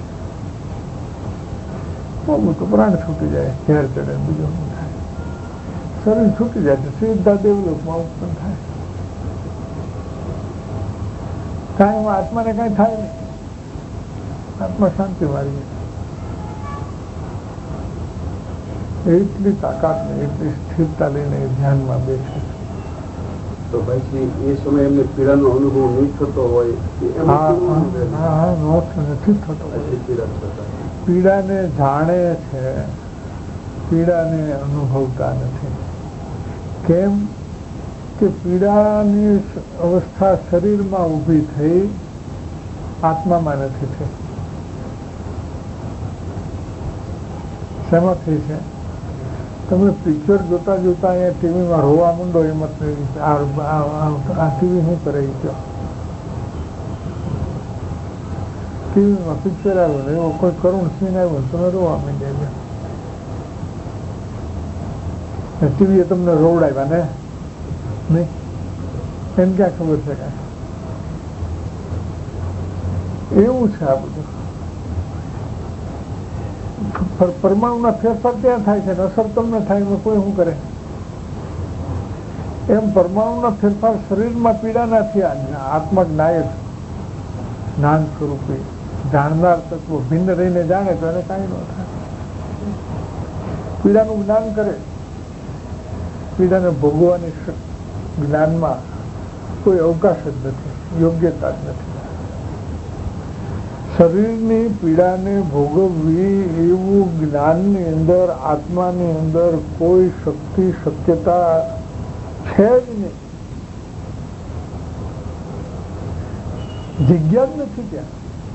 બહુ તો પ્રાણ છૂટી જાય, ઘેર ચડે, બીજું શું થાય? શરીર છૂટી જાય તો સીધા દેવલોકમાં ઉત્પન્ન થાય. કાંઈ એમાં આત્માને કાંઈ થાય નહીં. આત્મા શાંતિ મારી એટલી તાકાત ને એટલી સ્થિરતા લઈને ધ્યાનમાં બેસે. તો પછી એ સમય એમને પીડાનો અનુભવ નહીં થતો હોય? નથી થતો. પીડાને જાણે છે, પીડાને અનુભવતા નથી. કેમ કે પીડાની અવસ્થા શરીરમાં ઊભી થઈ, આત્મામાં નથી થઈ. શેમાં થઈ છે? તમે પિક્ચર જોતા જોતા અહીંયા ટીવીમાં રોવા માંડો એમ જ આ ટીવી શું કરે ગયો? ટીવીમાં પિક્ચર આવ્યો ને એવો કોઈ કરુણ સીન આવ્યો ને તમે રોવા માંડ્યા. ટીવીએ તમને રોવડાવ્યા ને નહીં? એમ ક્યાં ખબર છે? કાંઈ એવું છે આ બધું. પરમાણુના ફેરફાર ત્યાં થાય છે ને અસર તમને થાય, એમાં કોઈ શું કરે? એમ પરમાણુના ફેરફાર શરીરમાં પીડા ના થયા. આત્મા જ્ઞાયક જ્ઞાન સ્વરૂપે જાણનાર તત્વો ભિન્ન રહીને જાણે તો એને કાંઈ ન થાય. પીડાનું જ્ઞાન કરે, પીડાને ભોગવાની જ્ઞાનમાં કોઈ અવકાશ જ નથી, યોગ્યતા જ નથી. શરીરની પીડાને ભોગવવી એવું જ્ઞાનની અંદર, આત્માની અંદર કોઈ શક્તિ શક્યતા છે જ નહીં. જગ્યા જ નથી ત્યાં.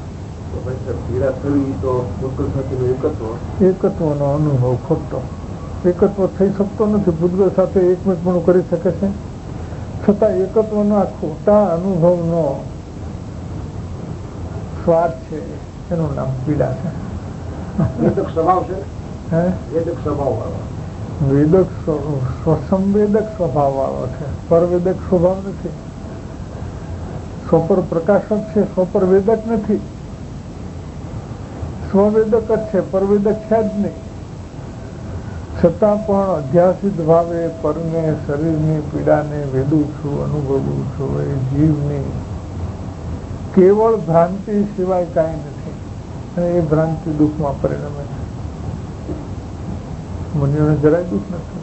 એકત્વનો અનુભવ ખોટો. એકત્વ થઈ શકતો નથી. ભૂતગળ સાથે એકમત પણ કરી શકે છે, છતાં એકત્વના ખોટા અનુભવનો સ્વાદ છે, એનું નામ પીડા છે. વેદક સ્વભાવ છે. હે વેદક સ્વભાવ વાળો, વેદક સ્વસંવેદક સ્વભાવ વાળો છે, પરવેદક સ્વભાવ નથી. સ્વપર પ્રકાશક છે, સ્વપર વેદક નથી. સ્વવેદક જ છે, પરવેદક છે જ નહીં. છતાં પણ અધ્યાસિત ભાવે પરને શરીરની પીડાને વેદું છું, અનુભવું છું. એ જીવની કેવળ ભ્રાંતિ સિવાય કાંઈ નથી, અને એ ભ્રાંતિ દુઃખમાં પરિણમે છે. મુનિઓને જરાય દુઃખ નથી.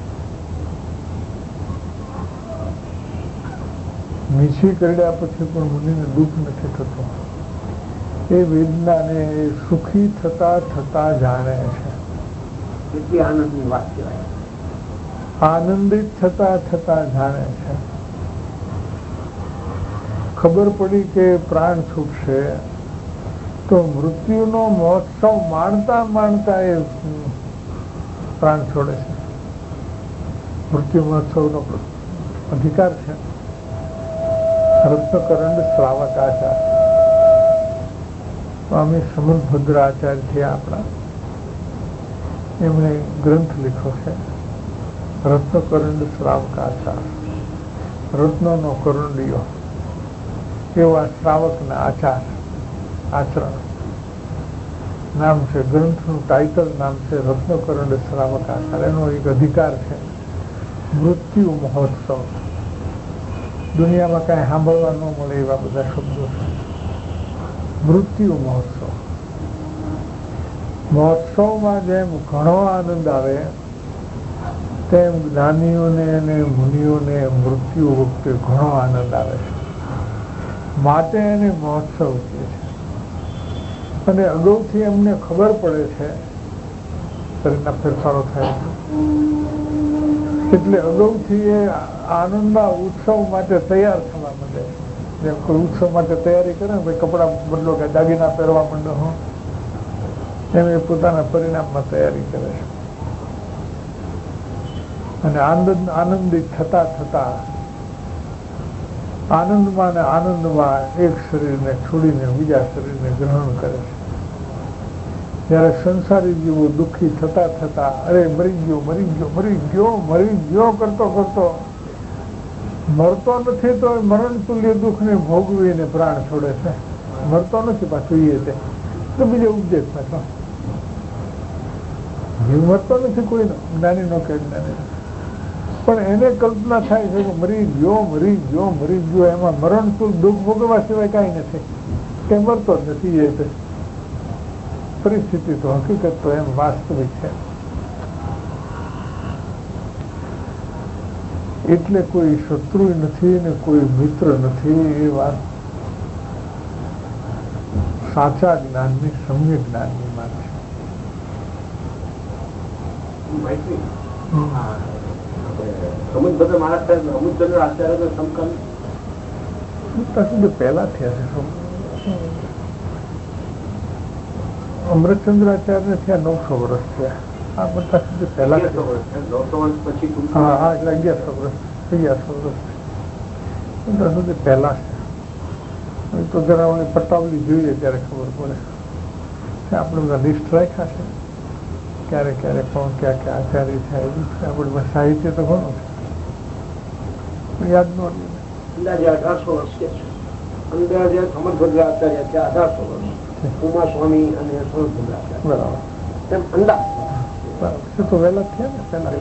મીછી કર્યા પછી પણ મુનિને દુઃખ નથી થતું. એ વેદનાને સુખી થતા થતા જાણે છે. કેટલી આનંદની વાત કહેવાય. આનંદિત થતા થતા જાણે છે. ખબર પડી કે પ્રાણ છૂટશે તો મૃત્યુનો મહોત્સવ માણતા માણતા એ પ્રાણ છોડે છે. મૃત્યુ મહોત્સવનો અધિકાર છે. રત્નકરંડ શ્રાવકાચાર્ય સ્વામી સમુદ્રભદ્ર આચાર્ય છે આપણા, એમણે ગ્રંથ લખ્યો છે રત્નકરંડ શ્રાવકાચાર્ય. રત્નનો કરંડિયો એવા શ્રાવકના આચાર આચરણ નામ છે. ગ્રંથનું ટાઇટલ નામ છે રત્નકરંડ શ્રાવકાચાર. એનો એક અધિકાર છે મૃત્યુ મહોત્સવ. દુનિયામાં કાંઈ સાંભળવા ન મળે એવા બધા શબ્દો છે. મૃત્યુ મહોત્સવ. મહોત્સવમાં જેમ ઘણો આનંદ આવે તેમ જ્ઞાનીઓને અને મુનિઓને મૃત્યુ વખતે ઘણો આનંદ આવે છે. માટે એને મહોત્સવ કહે છે. અને અગાઉથી એમને ખબર પડે છે શરીરના ફેરફારો થાય છે, એટલે અગાઉથી એ આનંદના ઉત્સવ માટે તૈયાર થવા માંડે. જેમ કોઈ ઉત્સવ માટે તૈયારી કરે ને, ભાઈ કપડા બદલો કે દાગીના પહેરવા માંડો હો, એમ એ પોતાના પરિણામમાં તૈયારી કરે છે. અને આનંદ આનંદિત થતા થતા આનંદમાં ને આનંદમાં એક શરીરને છોડીને બીજા શરીરને ગ્રહણ કરે છે. જયારે સંસારી જીવો દુઃખી થતા થતા અરે મરી ગયો મરી ગયો મરી ગયો મરી ગયો કરતો કરતો મરતો નથી તો મરણ તુલ્ય દુઃખ ને ભોગવીને પ્રાણ છોડે છે. મરતો નથી પાછું એ તે તો બીજો ઉપદેશ પાછો. જીવ મરતો નથી કોઈ જ્ઞાની નો કે જ્ઞાની, પણ એને કલ્પના થાય છે કે મરી ગયો મરી ગયો મરી ગયો. એમાં મરણ તુલ દુઃખ ભોગવવા સિવાય કઈ નથી, કઈ મરતો જ નથી. એ પરિસ્થિતિ તો હકીકત તો એમ વાસ્તવિક છે. એટલે કોઈ શત્રુ નથી ને કોઈ મિત્ર નથી. એ વાત સાચા જ્ઞાનની સમ્યક જ્ઞાનની વાત છે. પહેલા થયા છે. અમૃતચંદ્રાચાર્ય ને થયા નવસો વર્ષ થયા. આ બધા સુધી પહેલા હા હા એટલે અગિયારસો વર્ષ અગિયારસો વર્ષ બધા સુધી પહેલા છે. તો જરા પટાવલી જોઈએ ત્યારે ખબર પડે. આપણે બધા લિસ્ટ રાખ્યા છે ક્યારે ક્યારે કોણ ક્યાં ક્યાં આચાર્ય થાય એવું છે. આપણે સાહિત્ય તો ઘણું છે, યાદ ન અંદાજે અઢારસો વર્ષ કે છે. અંદાજે સમર્ભદ્ર આચાર્ય છે અઢારસો વર્ષ. ઉમા સ્વામી અને સમર્ભદ્ર આચાર્ય બરાબર. તેમ અંદાજ તો વહેલા થયા ને પહેલા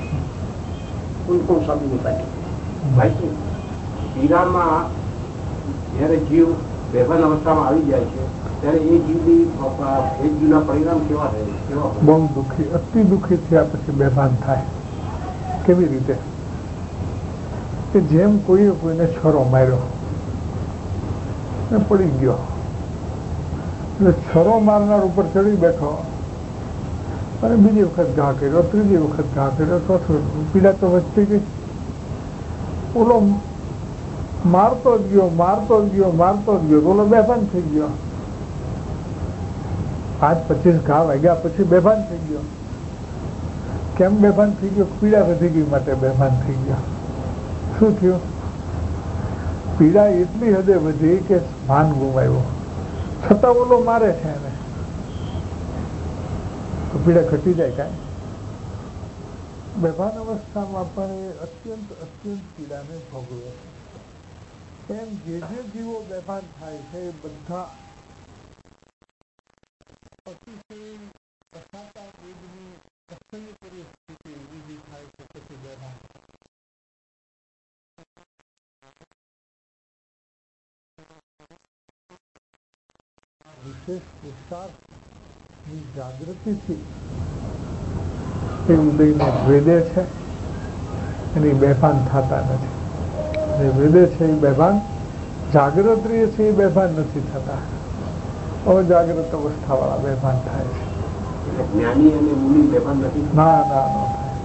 ઉनको સ્વામીની પાસે ભાઈ પીરામાં જયારે જીવ બેભાન અવસ્થામાં આવી જાય છે ત્યારે એ જીવની એ જીવના પરિણામ કેવા રહે કેવા બહુ દુઃખી અતિ દુઃખી થયા પછી બેભાન થાય. કેવી રીતે કે જેમ કોઈએ કોઈને છરો માર્યો ને પડી ગયો એટલે છરો મારનાર ઉપર ચડી બેઠો અને બીજી વખત ઘા કર્યો, ત્રીજી વખત ઘા કર્યો, ચોથું પીડા તો વધતી ગઈ. ઓલો મારતો જ ગયો મારતો જ ગયો મારતો જ ગયો ઓલો બેભાન થઈ ગયો. પાંચ પચીસ ઘા વાગ્યા પછી બેભાન થઈ ગયો. કેમ બેભાન થઈ ગયો? પીડા વધી ગઈ માટે બેભાન થઈ ગયો. શું થયું? પીડા એટલી હદે વધી કે ભાન ગુમાવ્યો, છતાં ઓલો મારે છે એને, તો પીડા ઘટી જાય કાંઈ? બેભાન અવસ્થામાં પણ એ અત્યંત અત્યંત પીડાને ભોગવે છે. એમ જે જે જીવો બેભાન થાય છે એ બધા પરિસ્થિતિ ઊભી થાય છે પછી બેભાન. વિશેષ પુરુષાર્થની જાગૃતિથી એ ઉદયને વેદે છે, એની બેભાન થતા નથી. જે વેદે છે એ બેભાન, જાગૃત રહે છે એ બેભાન નથી થતા. અજાગ્રત અવસ્થા વાળા બેભાન થાય છે. જ્ઞાની અને મુનિ બેભાન નથી? ના ના ન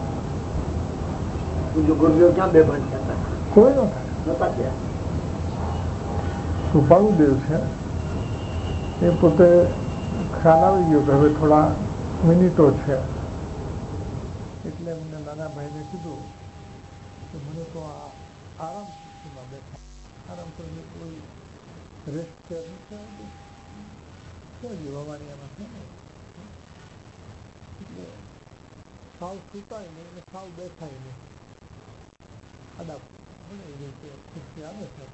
થાય. ગુરુદેવ ક્યાં બેભાન થતા? કોઈ ન થાય. નતા થયા. કૃપાળુદેવ છે એ પોતે ખ્યાલ આવી ગયો કે હવે થોડા મિનિટો છે, એટલે એમને નાના ભાઈને કીધું કે મને તો આ આરામ સ્થિતિમાં બેઠા આરામ કરીને કોઈ રેસ્ટ છે જીવવાની એમાં છે ને, એટલે સાવ સુતાય નહીં અને સાવ બેઠાય નહીં, આડા ભણે એ રીતે ખુશી આવે છે.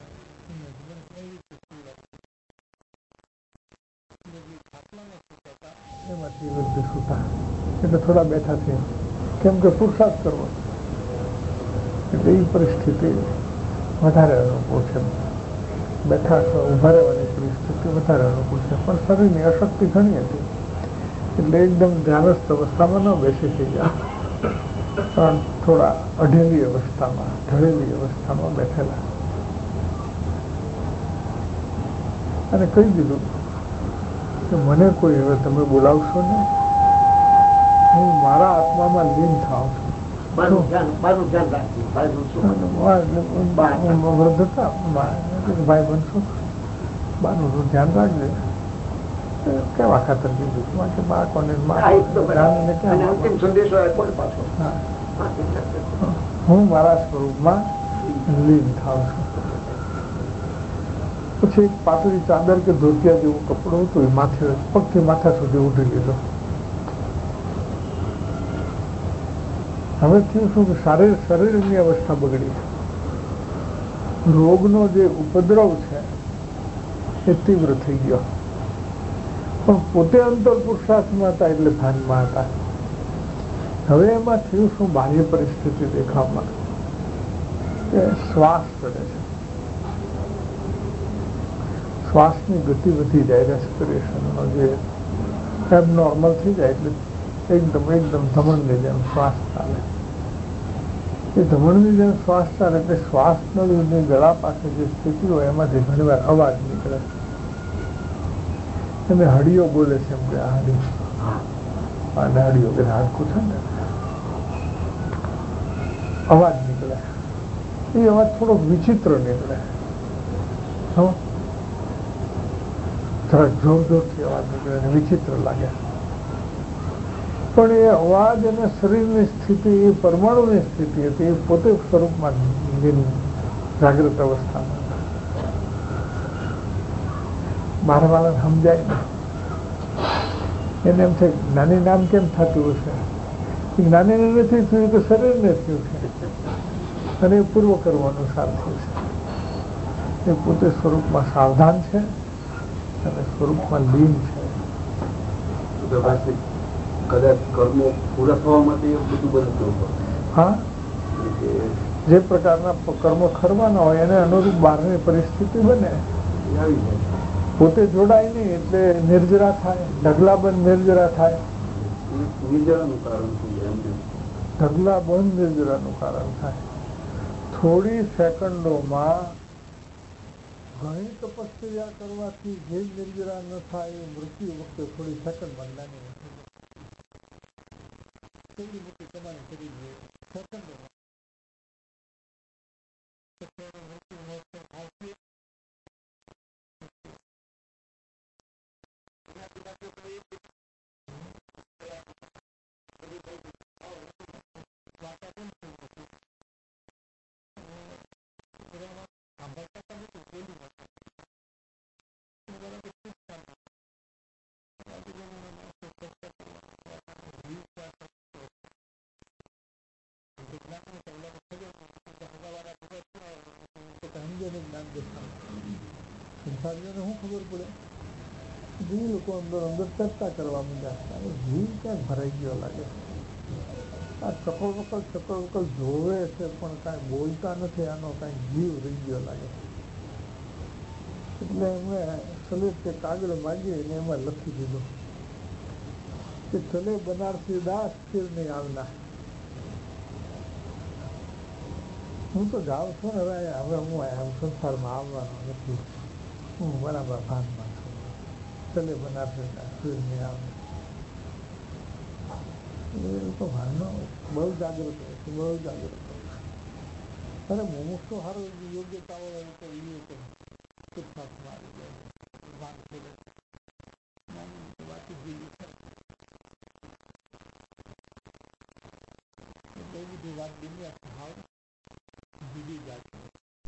એમાંથી વૃદ્ધ સુતા એટલે થોડા બેઠા છે, કેમ કે પુરુષાર્થ કરવો એટલે એ પરિસ્થિતિ વધારે અનુકૂળ છે. બેઠા ઉભા રહેવાની પરિસ્થિતિ વધારે અનુકૂળ છે, પણ શરીરની અશક્તિ ઘણી હતી એટલે એકદમ ધ્યાનસ્થ અવસ્થામાં ન બેસી થઈ ગયા, પણ થોડા અઢેલી અવસ્થામાં ઢળેલી અવસ્થામાં બેઠેલા. અને કહી દીધું કે મને કોઈ હવે તમે બોલાવશો ને, હું મારા આત્મામાં લીન થાઉં છું. વૃદ્ધ હતા ભાઈ બનશો, બાનું ધ્યાન રાખજે. કેવા ખાતર કીધું કે બાળકોને હું મારા સ્વરૂપમાં લીન થાઉં છું. પછી એક પાતળી ચાદર કે ધોતિયા જેવું કપડું હતું, એ માથે પગથી માથા સુધી ઉઠી લીધો. હવે થયું શું કે શારીર શરીરની અવસ્થા બગડી છે, રોગનો જે ઉપદ્રવ છે એ તીવ્ર થઈ ગયો, પણ પોતે અંતર પુરુષાર્થમાં હતા એટલે ભાનમાં હતા. હવે એમાં થયું શું, બાહ્ય પરિસ્થિતિ દેખાવમાં કે શ્વાસ ચડે છે, શ્વાસની ગતિ વધી જાય, રેસ્પિરેશનનો જે એબનોર્મલ થઈ જાય એટલે એકદમ એકદમ ધમણની જેમ શ્વાસ ચાલે. એ ધમણની જેમ શ્વાસ ચાલે એટલે શ્વાસ નળીની ગળા પાસે જે સ્થિતિ હોય એમાંથી ઘણી વાર અવાજ નીકળે. એને હડિયો બોલે છે એમ કે આ હડિયો અને હડિયો કે હાડકું છે ને, અવાજ નીકળે. એ અવાજ થોડોક વિચિત્ર નીકળે, જરા જોર જોરથી અવાજ નીકળે અને વિચિત્ર લાગે. પણ એ અવાજ અને શરીરની સ્થિતિ એ પરમાણુની સ્થિતિ હતી, એ પોતે સ્વરૂપમાં જાગૃત અવસ્થામાં. મારા વાળાને સમજાય ને, એને એમ થાય જ્ઞાની નામ કેમ થતું હશે, જ્ઞાનીને નથી થયું તો શરીરને થયું છે, અને એ પૂર્વ કર્મ અનુસાર થયું છે. એ પોતે સ્વરૂપમાં સાવધાન છે અને સ્વરૂપમાં લીન છે. કદાચ કર્મો પૂરા થવા માટે એ બધું બંધ કરવું પડે. હા, જે પ્રકારના કર્મો કરવાના હોય એને અનુરૂપ બહારની પરિસ્થિતિ બને, આવી જાય. પોતે જોડાય નહીં એટલે નિર્જરા થાય, ઢગલાબંધ નિર્જરા થાય. નિર્જરાનું કારણ શું છે એમને? ઢગલાબંધ નિર્જરાનું કારણ થાય. થોડી સેકન્ડોમાં ઘણી તપસ્યા કરવાથી જે નિર્જરા ન થાય એ મૃત્યુ વખતે થોડી સેકન્ડમાં નાની થોડી મોટી કમાણી કરી જોઈએ સેકન્ડોમાં. સંસારીઓને શું ખબર પડે? જે લોકો અંદર અંદર ચર્ચા કરવા માંડ્યા, જીવ ક્યાંક ભરાઈ ગયો લાગે. આ ચકલ વકલ ચકલ વકલ જોવે છે પણ કાંઈ બોલતા નથી, આનો કાંઈ જીવ રહી ગયો લાગે. એટલે એમણે સલેટ કે કાગળ માગી અને એમાં લખી દીધું કે ચલે બનારસી દાસ ફિર નહીં આવના. હું તો જાઉં છું ને, હવે હવે હું આમ સંસારમાં આવવાનો નથી, હું બરાબર ભાનમાં છું. ચલે બનારસી દાસ ફિર નહીં આવના. એ લોકો ભાનનો બહુ જાગૃત હોય છે, બહુ જાગૃત હોય છે. અરે મુમુક્ષો સારો યોગ્યતાઓ હોય તો એ ટૂંકમાં આવી જાય ભાન ખોલે બાકી જીવી એટલે એ બધી વાત દુનિયા હાવ જુદી જાય છે.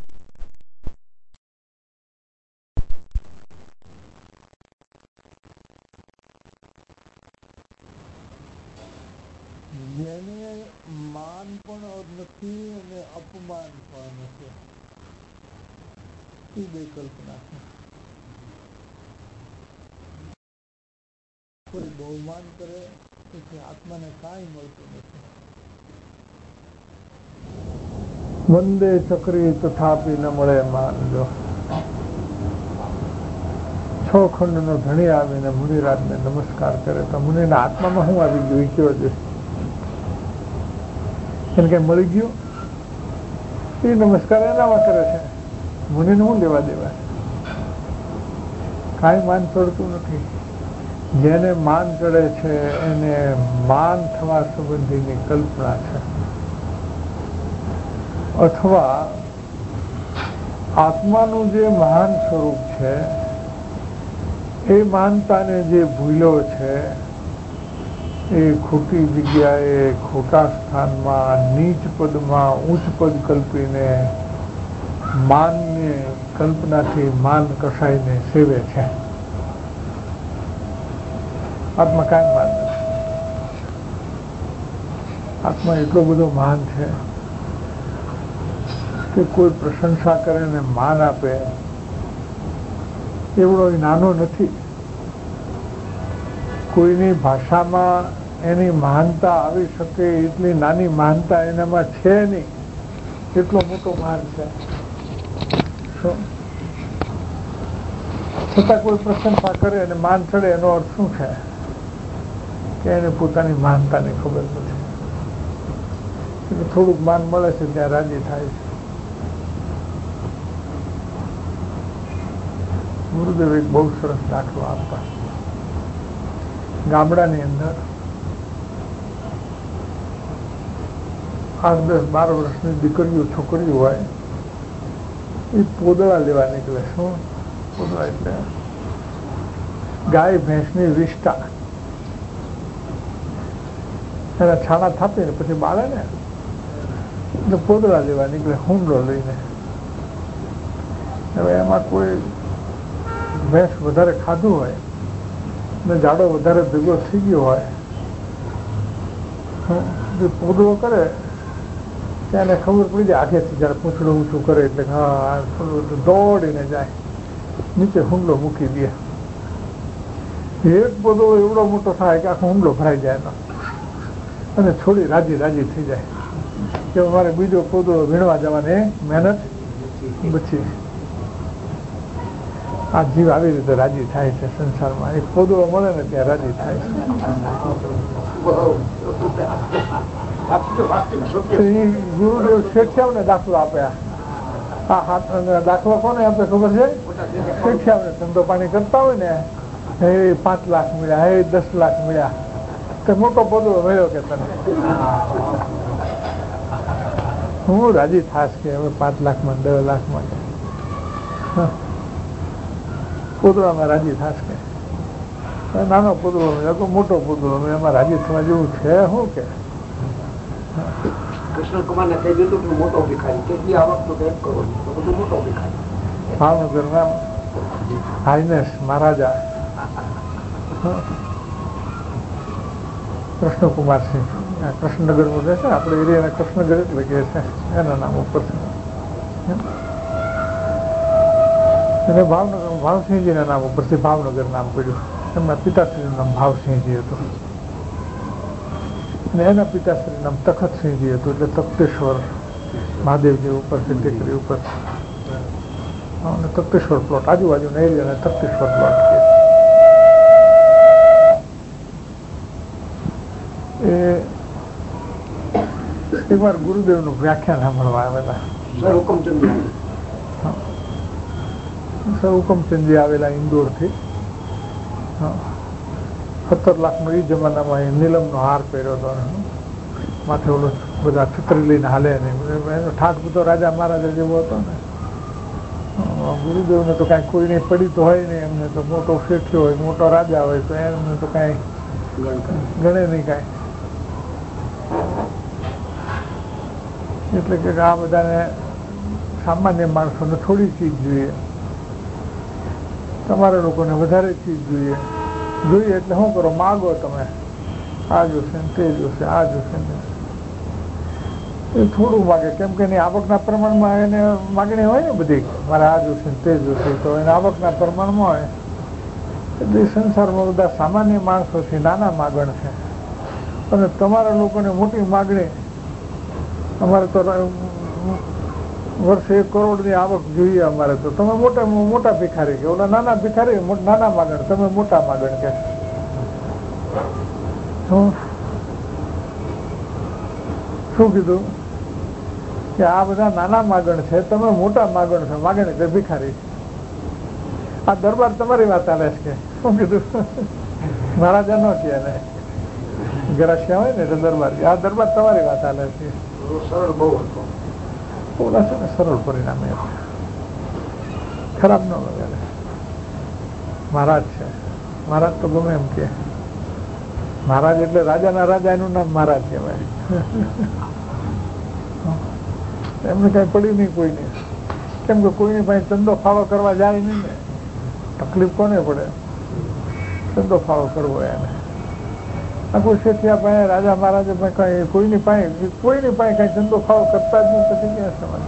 જેને માન પણ નથી અને અપમાન પણ નથી, એ બે કલ્પના છે. કોઈ બહુમાન કરે પછી આત્માને કાંઈ મળતું નથી. વંદે ચક્રી તથાપી ન મળે માન. જો છ ખંડ નો ધણી આવીને મુનિરાજને નમસ્કાર કરે તો મુનિના આત્મામાં શું આવી ગયું? કયો છે એને કઈ મળી ગયું? એ નમસ્કાર એનામાં કરે છે, મુનિને શું લેવા દેવા? કાંઈ માન ચડતું નથી. જેને માન ચડે છે એને માન થવા સંબંધીની કલ્પના છે, અથવા આત્માનું જે મહાન સ્વરૂપ છે એ માનતાને જે ભૂલો છે એ ખોટી જગ્યાએ, ખોટા સ્થાનમાં, નીચ પદમાં ઉચ્ચ પદ કલ્પીને માનને કલ્પનાથી માન કસાઈને સેવે છે. આત્મા કાંઈ માન નથી. આત્મા એટલો બધો મહાન છે કે કોઈ પ્રશંસા કરે ને માન આપે એવડો નાનો નથી. કોઈની ભાષામાં એની મહાનતા આવી શકે એટલી નાની મહાનતા એનામાં છે નહીં, એટલો મોટો મહાન છે. છતાં કોઈ પ્રશંસા કરે અને માન ચડે એનો અર્થ શું છે? કે એને પોતાની મહાનતાની ખબર નથી. એટલે થોડુંક માન મળે છે ત્યાં રાજી થાય છે. ગુરુદેવ એક બહુ સરસ દાખલો આપતા. ગામડાની અંદર આઠ દસ બાર વર્ષની દીકરીઓ છોકરીઓ હોય એ પોદળા લેવા નીકળે. શું પોદળા? એટલે ગાય ભેંસની વિષ્ટા, એના છાણા થાપીને પછી બાળે ને એટલે પોદળા લેવા નીકળે, હુંડો લઈને. હવે એમાં કોઈ ભેંસ વધારે ખાધું હોય ને જાડો વધારે ભેગો થઈ ગયો હોય, જે પોદળો કરે ત્યાં ખબર પડી જાય આગેથી, જયારે પૂંછડું ઊંચું કરે એટલે હા થોડું દોડીને જાય, નીચે હુંડો મૂકી દે. એક પોદળો એવડો મોટો થાય કે આખો ઊંડો ભરાઈ જાય એનો, અને થોડી રાજી રાજી થઈ જાય કે અમારે બીજો પોદળો વીણવા જવાની મહેનત બચી. આ જીવ આવી રીતે રાજી થાય છે સંસારમાં. એક પોદળો મળે ને ત્યાં રાજી થાય છે. ગુરુદેવ શેઠિયાઓને દાખલો આપ્યા. આ હાથ દાખલો કોને આપે ખબર છે? શેઠિયાઓને ધંધો પાણી કરતા હોય ને, હે પાંચ લાખ મળ્યા, હે દસ લાખ મળ્યા, તે મોટો પોદળો મળ્યો કે તને હું રાજી થાશ કે હવે પાંચ લાખમાં દસ લાખમાં પોદળામાં રાજી થાશ કે નાનો પોદળો મળ્યો તો મોટો પોદળો મળ્યો, એમાં રાજી થવા જેવું છે શું કે? કૃષ્ણકુમાર ને કહી દીધું કે મોટો ભિખારી, કેટલી આવક તો કઈક કરો તો બધું મોટો ભિખારી. ભાવનગર નામ હાઈનેસ મહારાજા કૃષ્ણકુમારસિંહ, કૃષ્ણનગર નું રહે છે, આપણે એરિયાને કૃષ્ણનગર એટલે કહે છે, એના નામ ઉપર છે. અને ભાવનગર ભાવસિંહજીના નામ ઉપરથી ભાવનગર નામ પડ્યું. એમના પિતાશ્રીનું નામ ભાવસિંહજી હતું અને એના પિતાશ્રી નામ તખતસિંહજી હતું, એટલે તખ્તેશ્વર મહાદેવજી ઉપર છે ટેકરી ઉપર. અને તખ્તેશ્વર પ્લોટ આજુબાજુના એરિયાને તખ્તેશ્વર પ્લોટ કહે. એ એકવાર ગુરુદેવનું વ્યાખ્યાન સાંભળવા આવેલા. સર હુકમચંદજી આવેલા ઇન્દોરથી. સત્તર લાખમાં એ જમાનામાં એ નીલમનો હાર પહેર્યો હતો, માથે ઓલો બધા છત્રી લઈને હાલે નહીં, એનો ઠાઠ બધો રાજા મહારાજા જેવો હતો ને. ગુરુદેવને તો કાંઈ કોઈને પડી તો હોય નહીં, એમને તો મોટો શેઠિયો હોય, મોટો રાજા હોય તો એમને તો કાંઈ ગણે નહીં કાંઈ. એટલે કે આ બધાને સામાન્ય માણસોને થોડી ચીજ જોઈએ, તમારા લોકોને વધારે ચીજ જોઈએ. જોઈએ એટલે શું કરો? માગો તમે, આ જોશે ને તે જોશે, આ જોશે ને એ થોડું માગે, કેમ કે એની આવકના પ્રમાણમાં એને માગણી હોય ને બધી, મારે આ જોશે ને તે જોશે, તો એના આવકના પ્રમાણમાં હોય. એટલે સંસારમાં બધા સામાન્ય માણસોથી નાના માગણ છે, અને તમારા લોકોને મોટી માગણી. અમારે તો વર્ષે એક કરોડની આવક જોઈએ અમારે, તો તમે મોટા મોટા ભિખારી કે ઓલા નાના ભિખારી નાના માગણ, તમે મોટા માગણ કે શું કીધું કે આ બધા નાના માગણ છે, તમે મોટા માગણ છો. માગણ એટલે ભિખારી. આ દરબાર તમારી વાત ચાલે છે કે શું કીધું? મહારાજા નો કે ને ગરાસિયા હોય ને એટલે દરબાર, આ દરબાર તમારી વાત ચાલે છે. સરળ બહુ હતો. ઓલા છે ને સરળ પરિણામે ખરાબ ન લગાડે. મહારાજ છે, મહારાજ તો ગમે એમ કે મહારાજ એટલે રાજાના રાજા, એનું નામ મહારાજ કહેવાય. એમને કઈ પડી નહીં કોઈને, કેમ કે કોઈની પાસે ચંદો ફાળો કરવા જાય નહીં ને. તકલીફ કોને પડે? ચંદો ફાળો કરવો એને. કોઈ શેઠિયા પાસે રાજા મહારાજા પાસે કઈ કોઈની પાસે કોઈની પાસે કઈ ચંદો ફાળો કરતા જ નહીં, પછી ક્યાં સમાજ?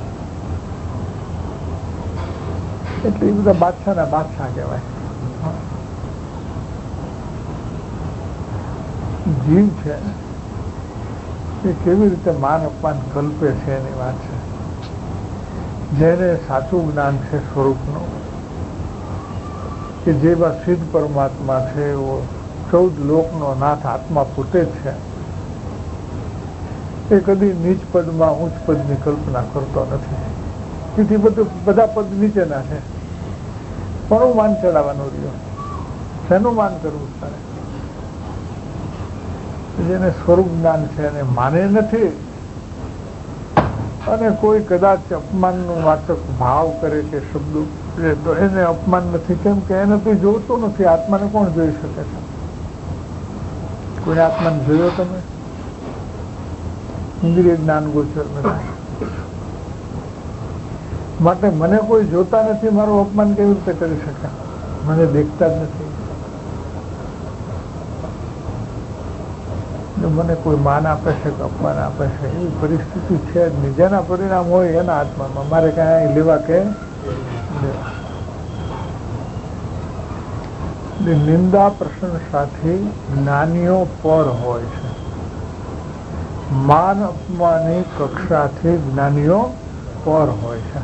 એટલે એ બધા બાદશાહના બાદશાહ કહેવાય. જીવ છે એ કેવી રીતે માન અપમાન કલ્પે છે એની વાત છે. જેને સાચું જ્ઞાન છે સ્વરૂપનું, કે જેવા સિદ્ધ પરમાત્મા છે એવો ચૌદ લોકનો નાથ આત્મા પોતે છે, એ કદી નીચ પદમાં ઉચ્ચ પદની કલ્પના કરતો નથી. તેથી બધું બધા પદ નીચેના છે, પણ હું માન ચડાવવાનું રહ્યો. શેનું માન કરવું તારે? જેને સ્વરૂપ જ્ઞાન છે એને માને નથી, અને કોઈ કદાચ અપમાનનું વાચક ભાવ કરે કે શબ્દો તો એને અપમાન નથી, કેમ કે એને તો જોતું નથી. આત્માને કોણ જોઈ શકે છે? કોઈને આત્માને જોયો તમે? ઇન્દ્રિય જ્ઞાન ગોચર નથી. માટે મને કોઈ જોતા નથી, મારું અપમાન કેવી રીતે કરી શકે? મને દેખતા જ નથી. મને કોઈ માન આપે છે કે અપમાન આપે છે એવી પરિસ્થિતિ છે જ નહીં. જેના પરિણામ હોય એના આત્મામાં મારે કઈ લેવા કે લેવા. નિંદા પ્રશંસાથી જ્ઞાનીઓ પર હોય છે, માન અપમાનની કક્ષાથી જ્ઞાનીઓ પર હોય છે.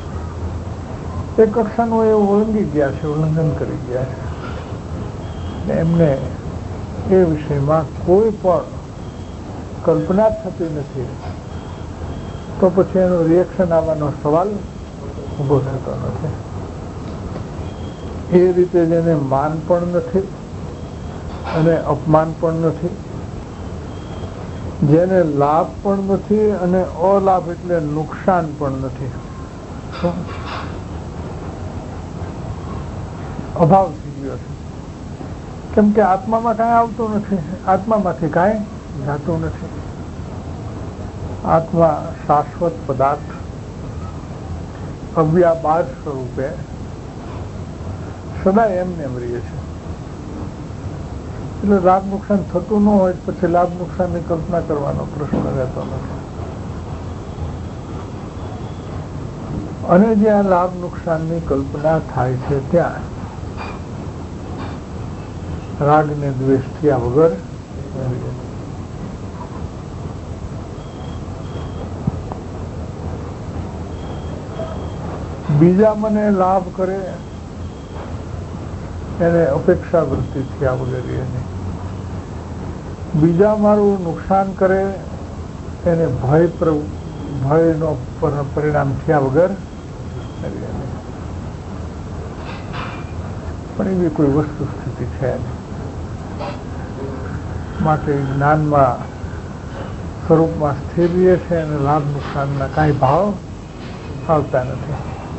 એ કક્ષાનું એ ઓળંગી ગયા છે, ઉલ્લંઘન કરી ગયા છે. એમને એ વિષયમાં કોઈ પણ કલ્પના થતી નથી, તો પછી એનું રિએક્શન આવવાનો સવાલ ઊભો થતો નથી. એ રીતે જેને માન પણ નથી અને અપમાન પણ નથી, જેને લાભ પણ નથી અને અલાભ એટલે નુકસાન પણ નથી, અભાવ થઈ ગયો છે. કેમ કે આત્મામાં કાંઈ આવતું નથી, આત્મામાંથી કાંઈ જાતું નથી. આત્મા શાશ્વત પદાર્થ અવ્યાબાદ સ્વરૂપે સદાય એમને એમ રહીએ છે. એટલે લાભ નુકસાન થતું ન હોય પછી લાભ નુકસાનની કલ્પના કરવાનો પ્રશ્ન રહેતો નથી. અને જ્યાં લાભ નુકસાનની કલ્પના થાય છે ત્યાં રાગ ને દ્વેષ થયા વગર બીજા મને લાભ કરે એને અપેક્ષા વૃત્તિ થયા વગર એની, બીજા મારું નુકસાન કરે એને ભય ભયનો પરિણામ થયા વગર પણ એવી કોઈ વસ્તુ સ્થિતિ છે નહીં. માટે જ્ઞાનમાં સ્વરૂપમાં સ્થિર રહે છે અને લાભ નુકસાનના કાંઈ ભાવ આવતા નથી.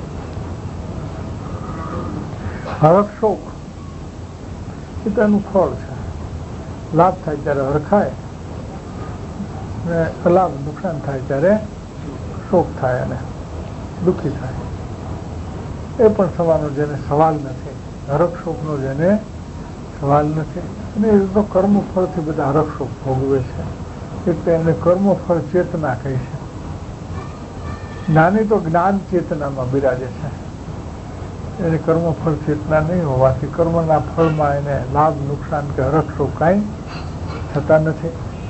હરખ શોખ એ તેનું ફળ છે. લાભ થાય ત્યારે હરખાય અને અલાભ નુકસાન થાય ત્યારે શોક થાય અને દુઃખી થાય. એ પણ થવાનો જેને સવાલ નથી, હરખ શોકનો જેને સવાલ નથી. અને એ તો કર્મફળથી બધા હરખ શોક ભોગવે છે, એટલે એને કર્મફળ ચેતના કહી છે. જ્ઞાની તો જ્ઞાન ચેતનામાં બિરાજે છે, એને કર્મફળ ચેતના નહીં હોવાથી કર્મના ફળમાં એને લાભ નુકસાન કે હરખ શોક કાંઈ થતા નથી.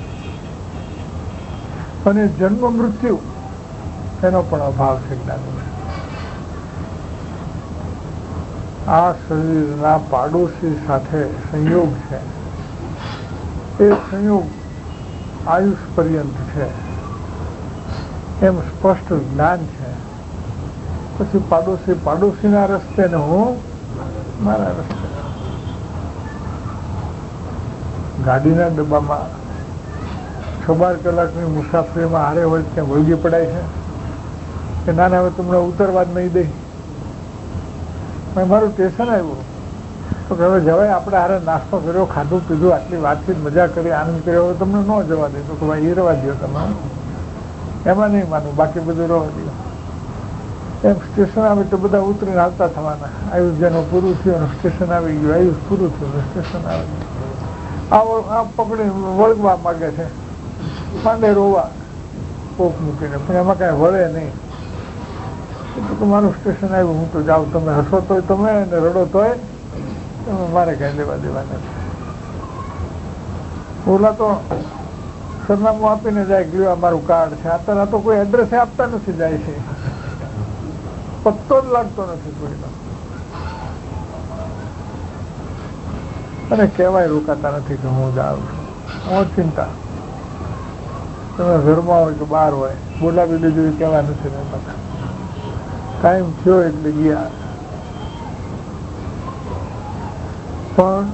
અને જન્મ મૃત્યુ એનો પણ અભાવ છે જ્ઞાની. આ શરીરના પાડોશી સાથે સંયોગ છે, એ સંયોગ આયુષ પર્યંત છે એમ સ્પષ્ટ જ્ઞાન છે. પછી પાડોશી પાડોશીના રસ્તે ને હું મારા રસ્તે. ગાડીના ડબ્બામાં છ બાર કલાકની મુસાફરીમાં હારે હોય ત્યાં વળગી પડાય છે કે ના ના હવે તમને ઉતરવા જ નહીં દઈ. મારું સ્ટેશન આવ્યું તો હવે જવાય, આપણે હારે નાસ્તો કર્યો, ખાધું પીધું, આટલી વાતચીત મજા કરી, આનંદ કર્યો, હવે તમને ન જવા દે તો કે ભાઈ એ રવા દો, તમે એમાં નહીં માનું, બાકી બધું રવા દો. એમ સ્ટેશન આવે તો બધા ઉતરીને આવતા થવાના. આયુષ જેનું પૂરું થયું સ્ટેશન આવી ગયું, આયુષ પૂરું થયું સ્ટેશન આવી ગયું. આ પકડી વળગવા માગે છે, માંડે રોવા પોક મૂકીને, પણ એમાં કાંઈ વળે નહીં. તો મારું સ્ટેશન આવ્યું, હું તો જાઉં, તમે હસો તોય તમે ને રડો તોય તમે, મારે કાંઈ લેવા દેવા નથી. ઓલા તો સરનામું આપીને જાય કે આ મારું કાર્ડ છે. અત્યારે તો કોઈ એડ્રેસ આપતા નથી, જાય છે, પત્તો જ લાગતો નથી કોઈનો. અને કહેવાય રોકાતા નથી કે હું જાઉં છું. હું ચિંતા, તમે ઘરમાં હોય કે બહાર હોય, બોલાવી લીધું એ કહેવા નથી રહેતા. ટાઈમ થયો એટલે ગયા. પણ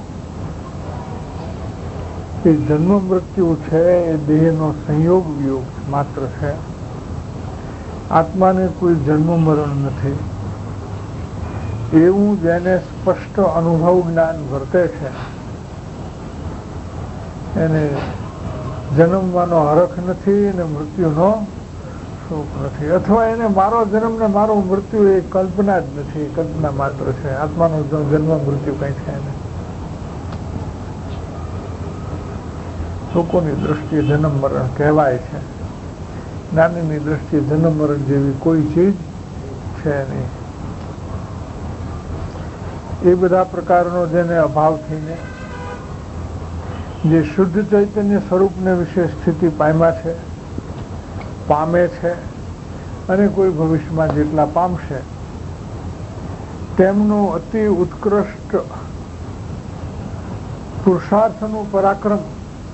એ જન્મ મૃત્યુ છે એ દેહનો સંયોગ વિયોગ માત્ર છે. આત્માને કોઈ જન્મ મરણ નથી. એવું જેને સ્પષ્ટ અનુભવ જ્ઞાન વર્તે છે એને જન્મવાનો હરખ નથી અને મૃત્યુનો શોક નથી. અથવા એને મારો જન્મ ને મારો મૃત્યુ એ કલ્પના જ નથી, કલ્પના માત્ર છે. આત્માનો જન્મ મૃત્યુ કઈ છે નહીં. લોકોની દ્રષ્ટિએ જન્મ મરણ કહેવાય છે, જ્ઞાનીની દ્રષ્ટિએ જન્મ મરણ જેવી કોઈ ચીજ છે નહીં. એ બધા પ્રકારનો જેને અભાવ થઈને જે શુદ્ધ ચૈતન્ય સ્વરૂપને વિશે સ્થિતિ પામ્યા છે, પામે છે અને કોઈ ભવિષ્યમાં જેટલા પામશે તેમનું અતિ ઉત્કૃષ્ટ પુરુષાર્થનું પરાક્રમ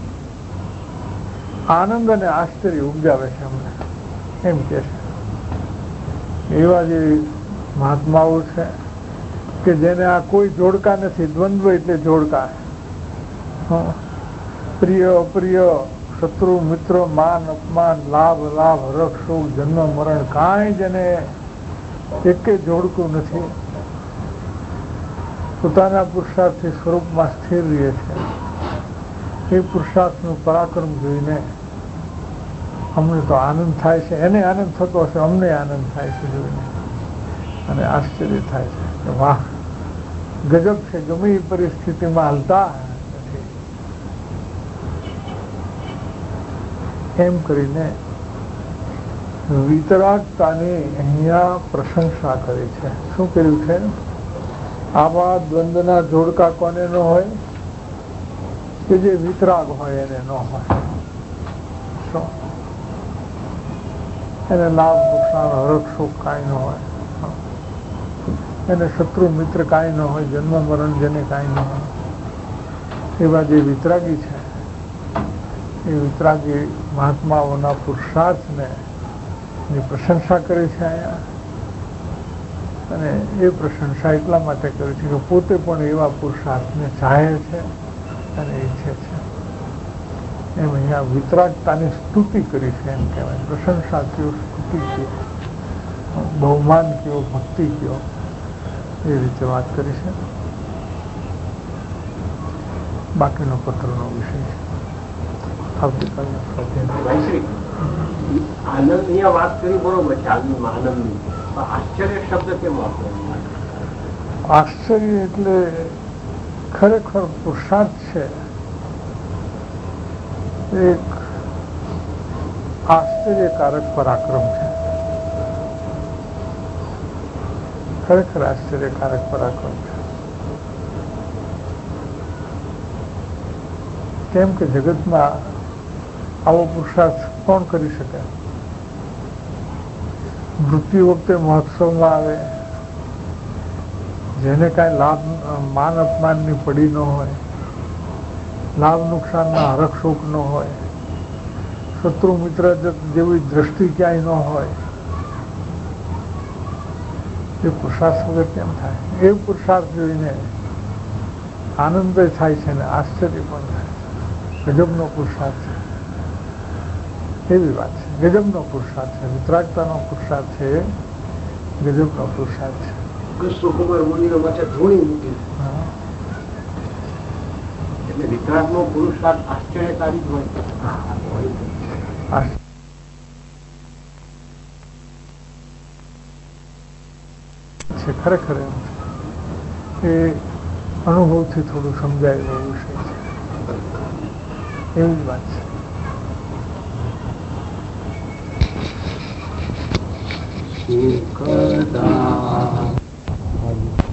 આનંદ અને આશ્ચર્ય ઉપજાવે છે અમને, એમ કે છે. એવા જે મહાત્માઓ છે કે જેને આ કોઈ જોડકા નથી, દ્વંદ્વ એટલે જોડકા, પ્રિય અપ્રિય, શત્રુ મિત્ર, માન અપમાન, લાભ લાભ, હરખ સુખ, જન્મ મરણ, કાંઈ જેને એકે જોડકું નથી, પોતાના પુરુષાર્થથી સ્વરૂપમાં સ્થિર રહે છે. એ પુરુષાર્થનું પરાક્રમ જોઈને અમને તો આનંદ થાય છે, એને આનંદ થતો હશે, અમને આનંદ થાય છે જોઈને, અને આશ્ચર્ય થાય છે કે વાહ, ગજબ છે, ગમે એ પરિસ્થિતિમાં હાલતા નથી. એમ કરીને વિતરાગતાની અહીંયા પ્રશંસા કરી છે. શું કર્યું છે? આવા દ્વંદના જોડકા કોને ન હોય? કે જે વિતરાગ હોય એને ન હોય. શું એને લાભ નુકસાન હરખ સુખ કાંઈ ન હોય, એને શત્રુ મિત્ર કાંઈ ન હોય, જન્મ મરણ જેને કાંઈ ન હોય. એવા જે વિતરાગી છે એ વિતરાગી મહાત્માઓના પુરુષાર્થને ની પ્રશંસા કરી છે અહીંયા. અને એ પ્રશંસા એટલા માટે કરી છે કે પોતે પણ એવા પુરુષાર્થને ચાહે છે અને ઈચ્છે છે. એમ અહીંયા વિતરાગતાની સ્તુતિ કરી છે, એમ કહેવાય. પ્રશંસા કયો, સ્તુતિ કયો, બહુમાન કયો, ભક્તિ કયો, એ રીતે વાત કરી છે. બાકીનો પત્રનો વિષય છે આવતીકાલનો સ્વાધ્યાય. આનંદ અહીંયા વાત કરી બરોબર છે, આનંદની. આશ્ચર્ય શબ્દ કેમ વાપરો? આશ્ચર્ય એટલે ખરેખર પુરુષાર્થ છે, એક આશ્ચર્યકારક પરાક્રમ છે. ખરેખર આશ્ચર્યકારક પરાક્રમ છે. કેમ કે જગતમાં આવો પુરુષાર્થ કોણ કરી શકે? મૃત્યુ વખતે મહોત્સવમાં આવે, જેને કાંઈ લાભ માન અપમાનની પડી ન હોય, લાભ નુકસાનના હરખ શોક ન હોય, શત્રુ મિત્ર જેવી દ્રષ્ટિ ક્યાંય ન હોય, એ પુરુષાર્થ વગર કેમ થાય? એ પુરુષાર્થ જોઈને આનંદ થાય છે ને આશ્ચર્ય પણ થાય છે. ગજબનો પુરુષાર્થ છે, એવી વાત છે. ગજબનો પુરુષાર્થ છે, વિતરાગતાનો પુરુષાર્થ છે, ગજબનો પુરુષાર્થ છે. કૃષ્ણકુમાર મુનિનો માથે ધૂણી મૂકી, એટલે વિતરાગનો પુરુષાર્થ આશ્ચર્યકારી જ હોય. ખરેખર એમ છે, એ અનુભવથી થોડું સમજાય એવો વિષય છે, એવી વાત છે.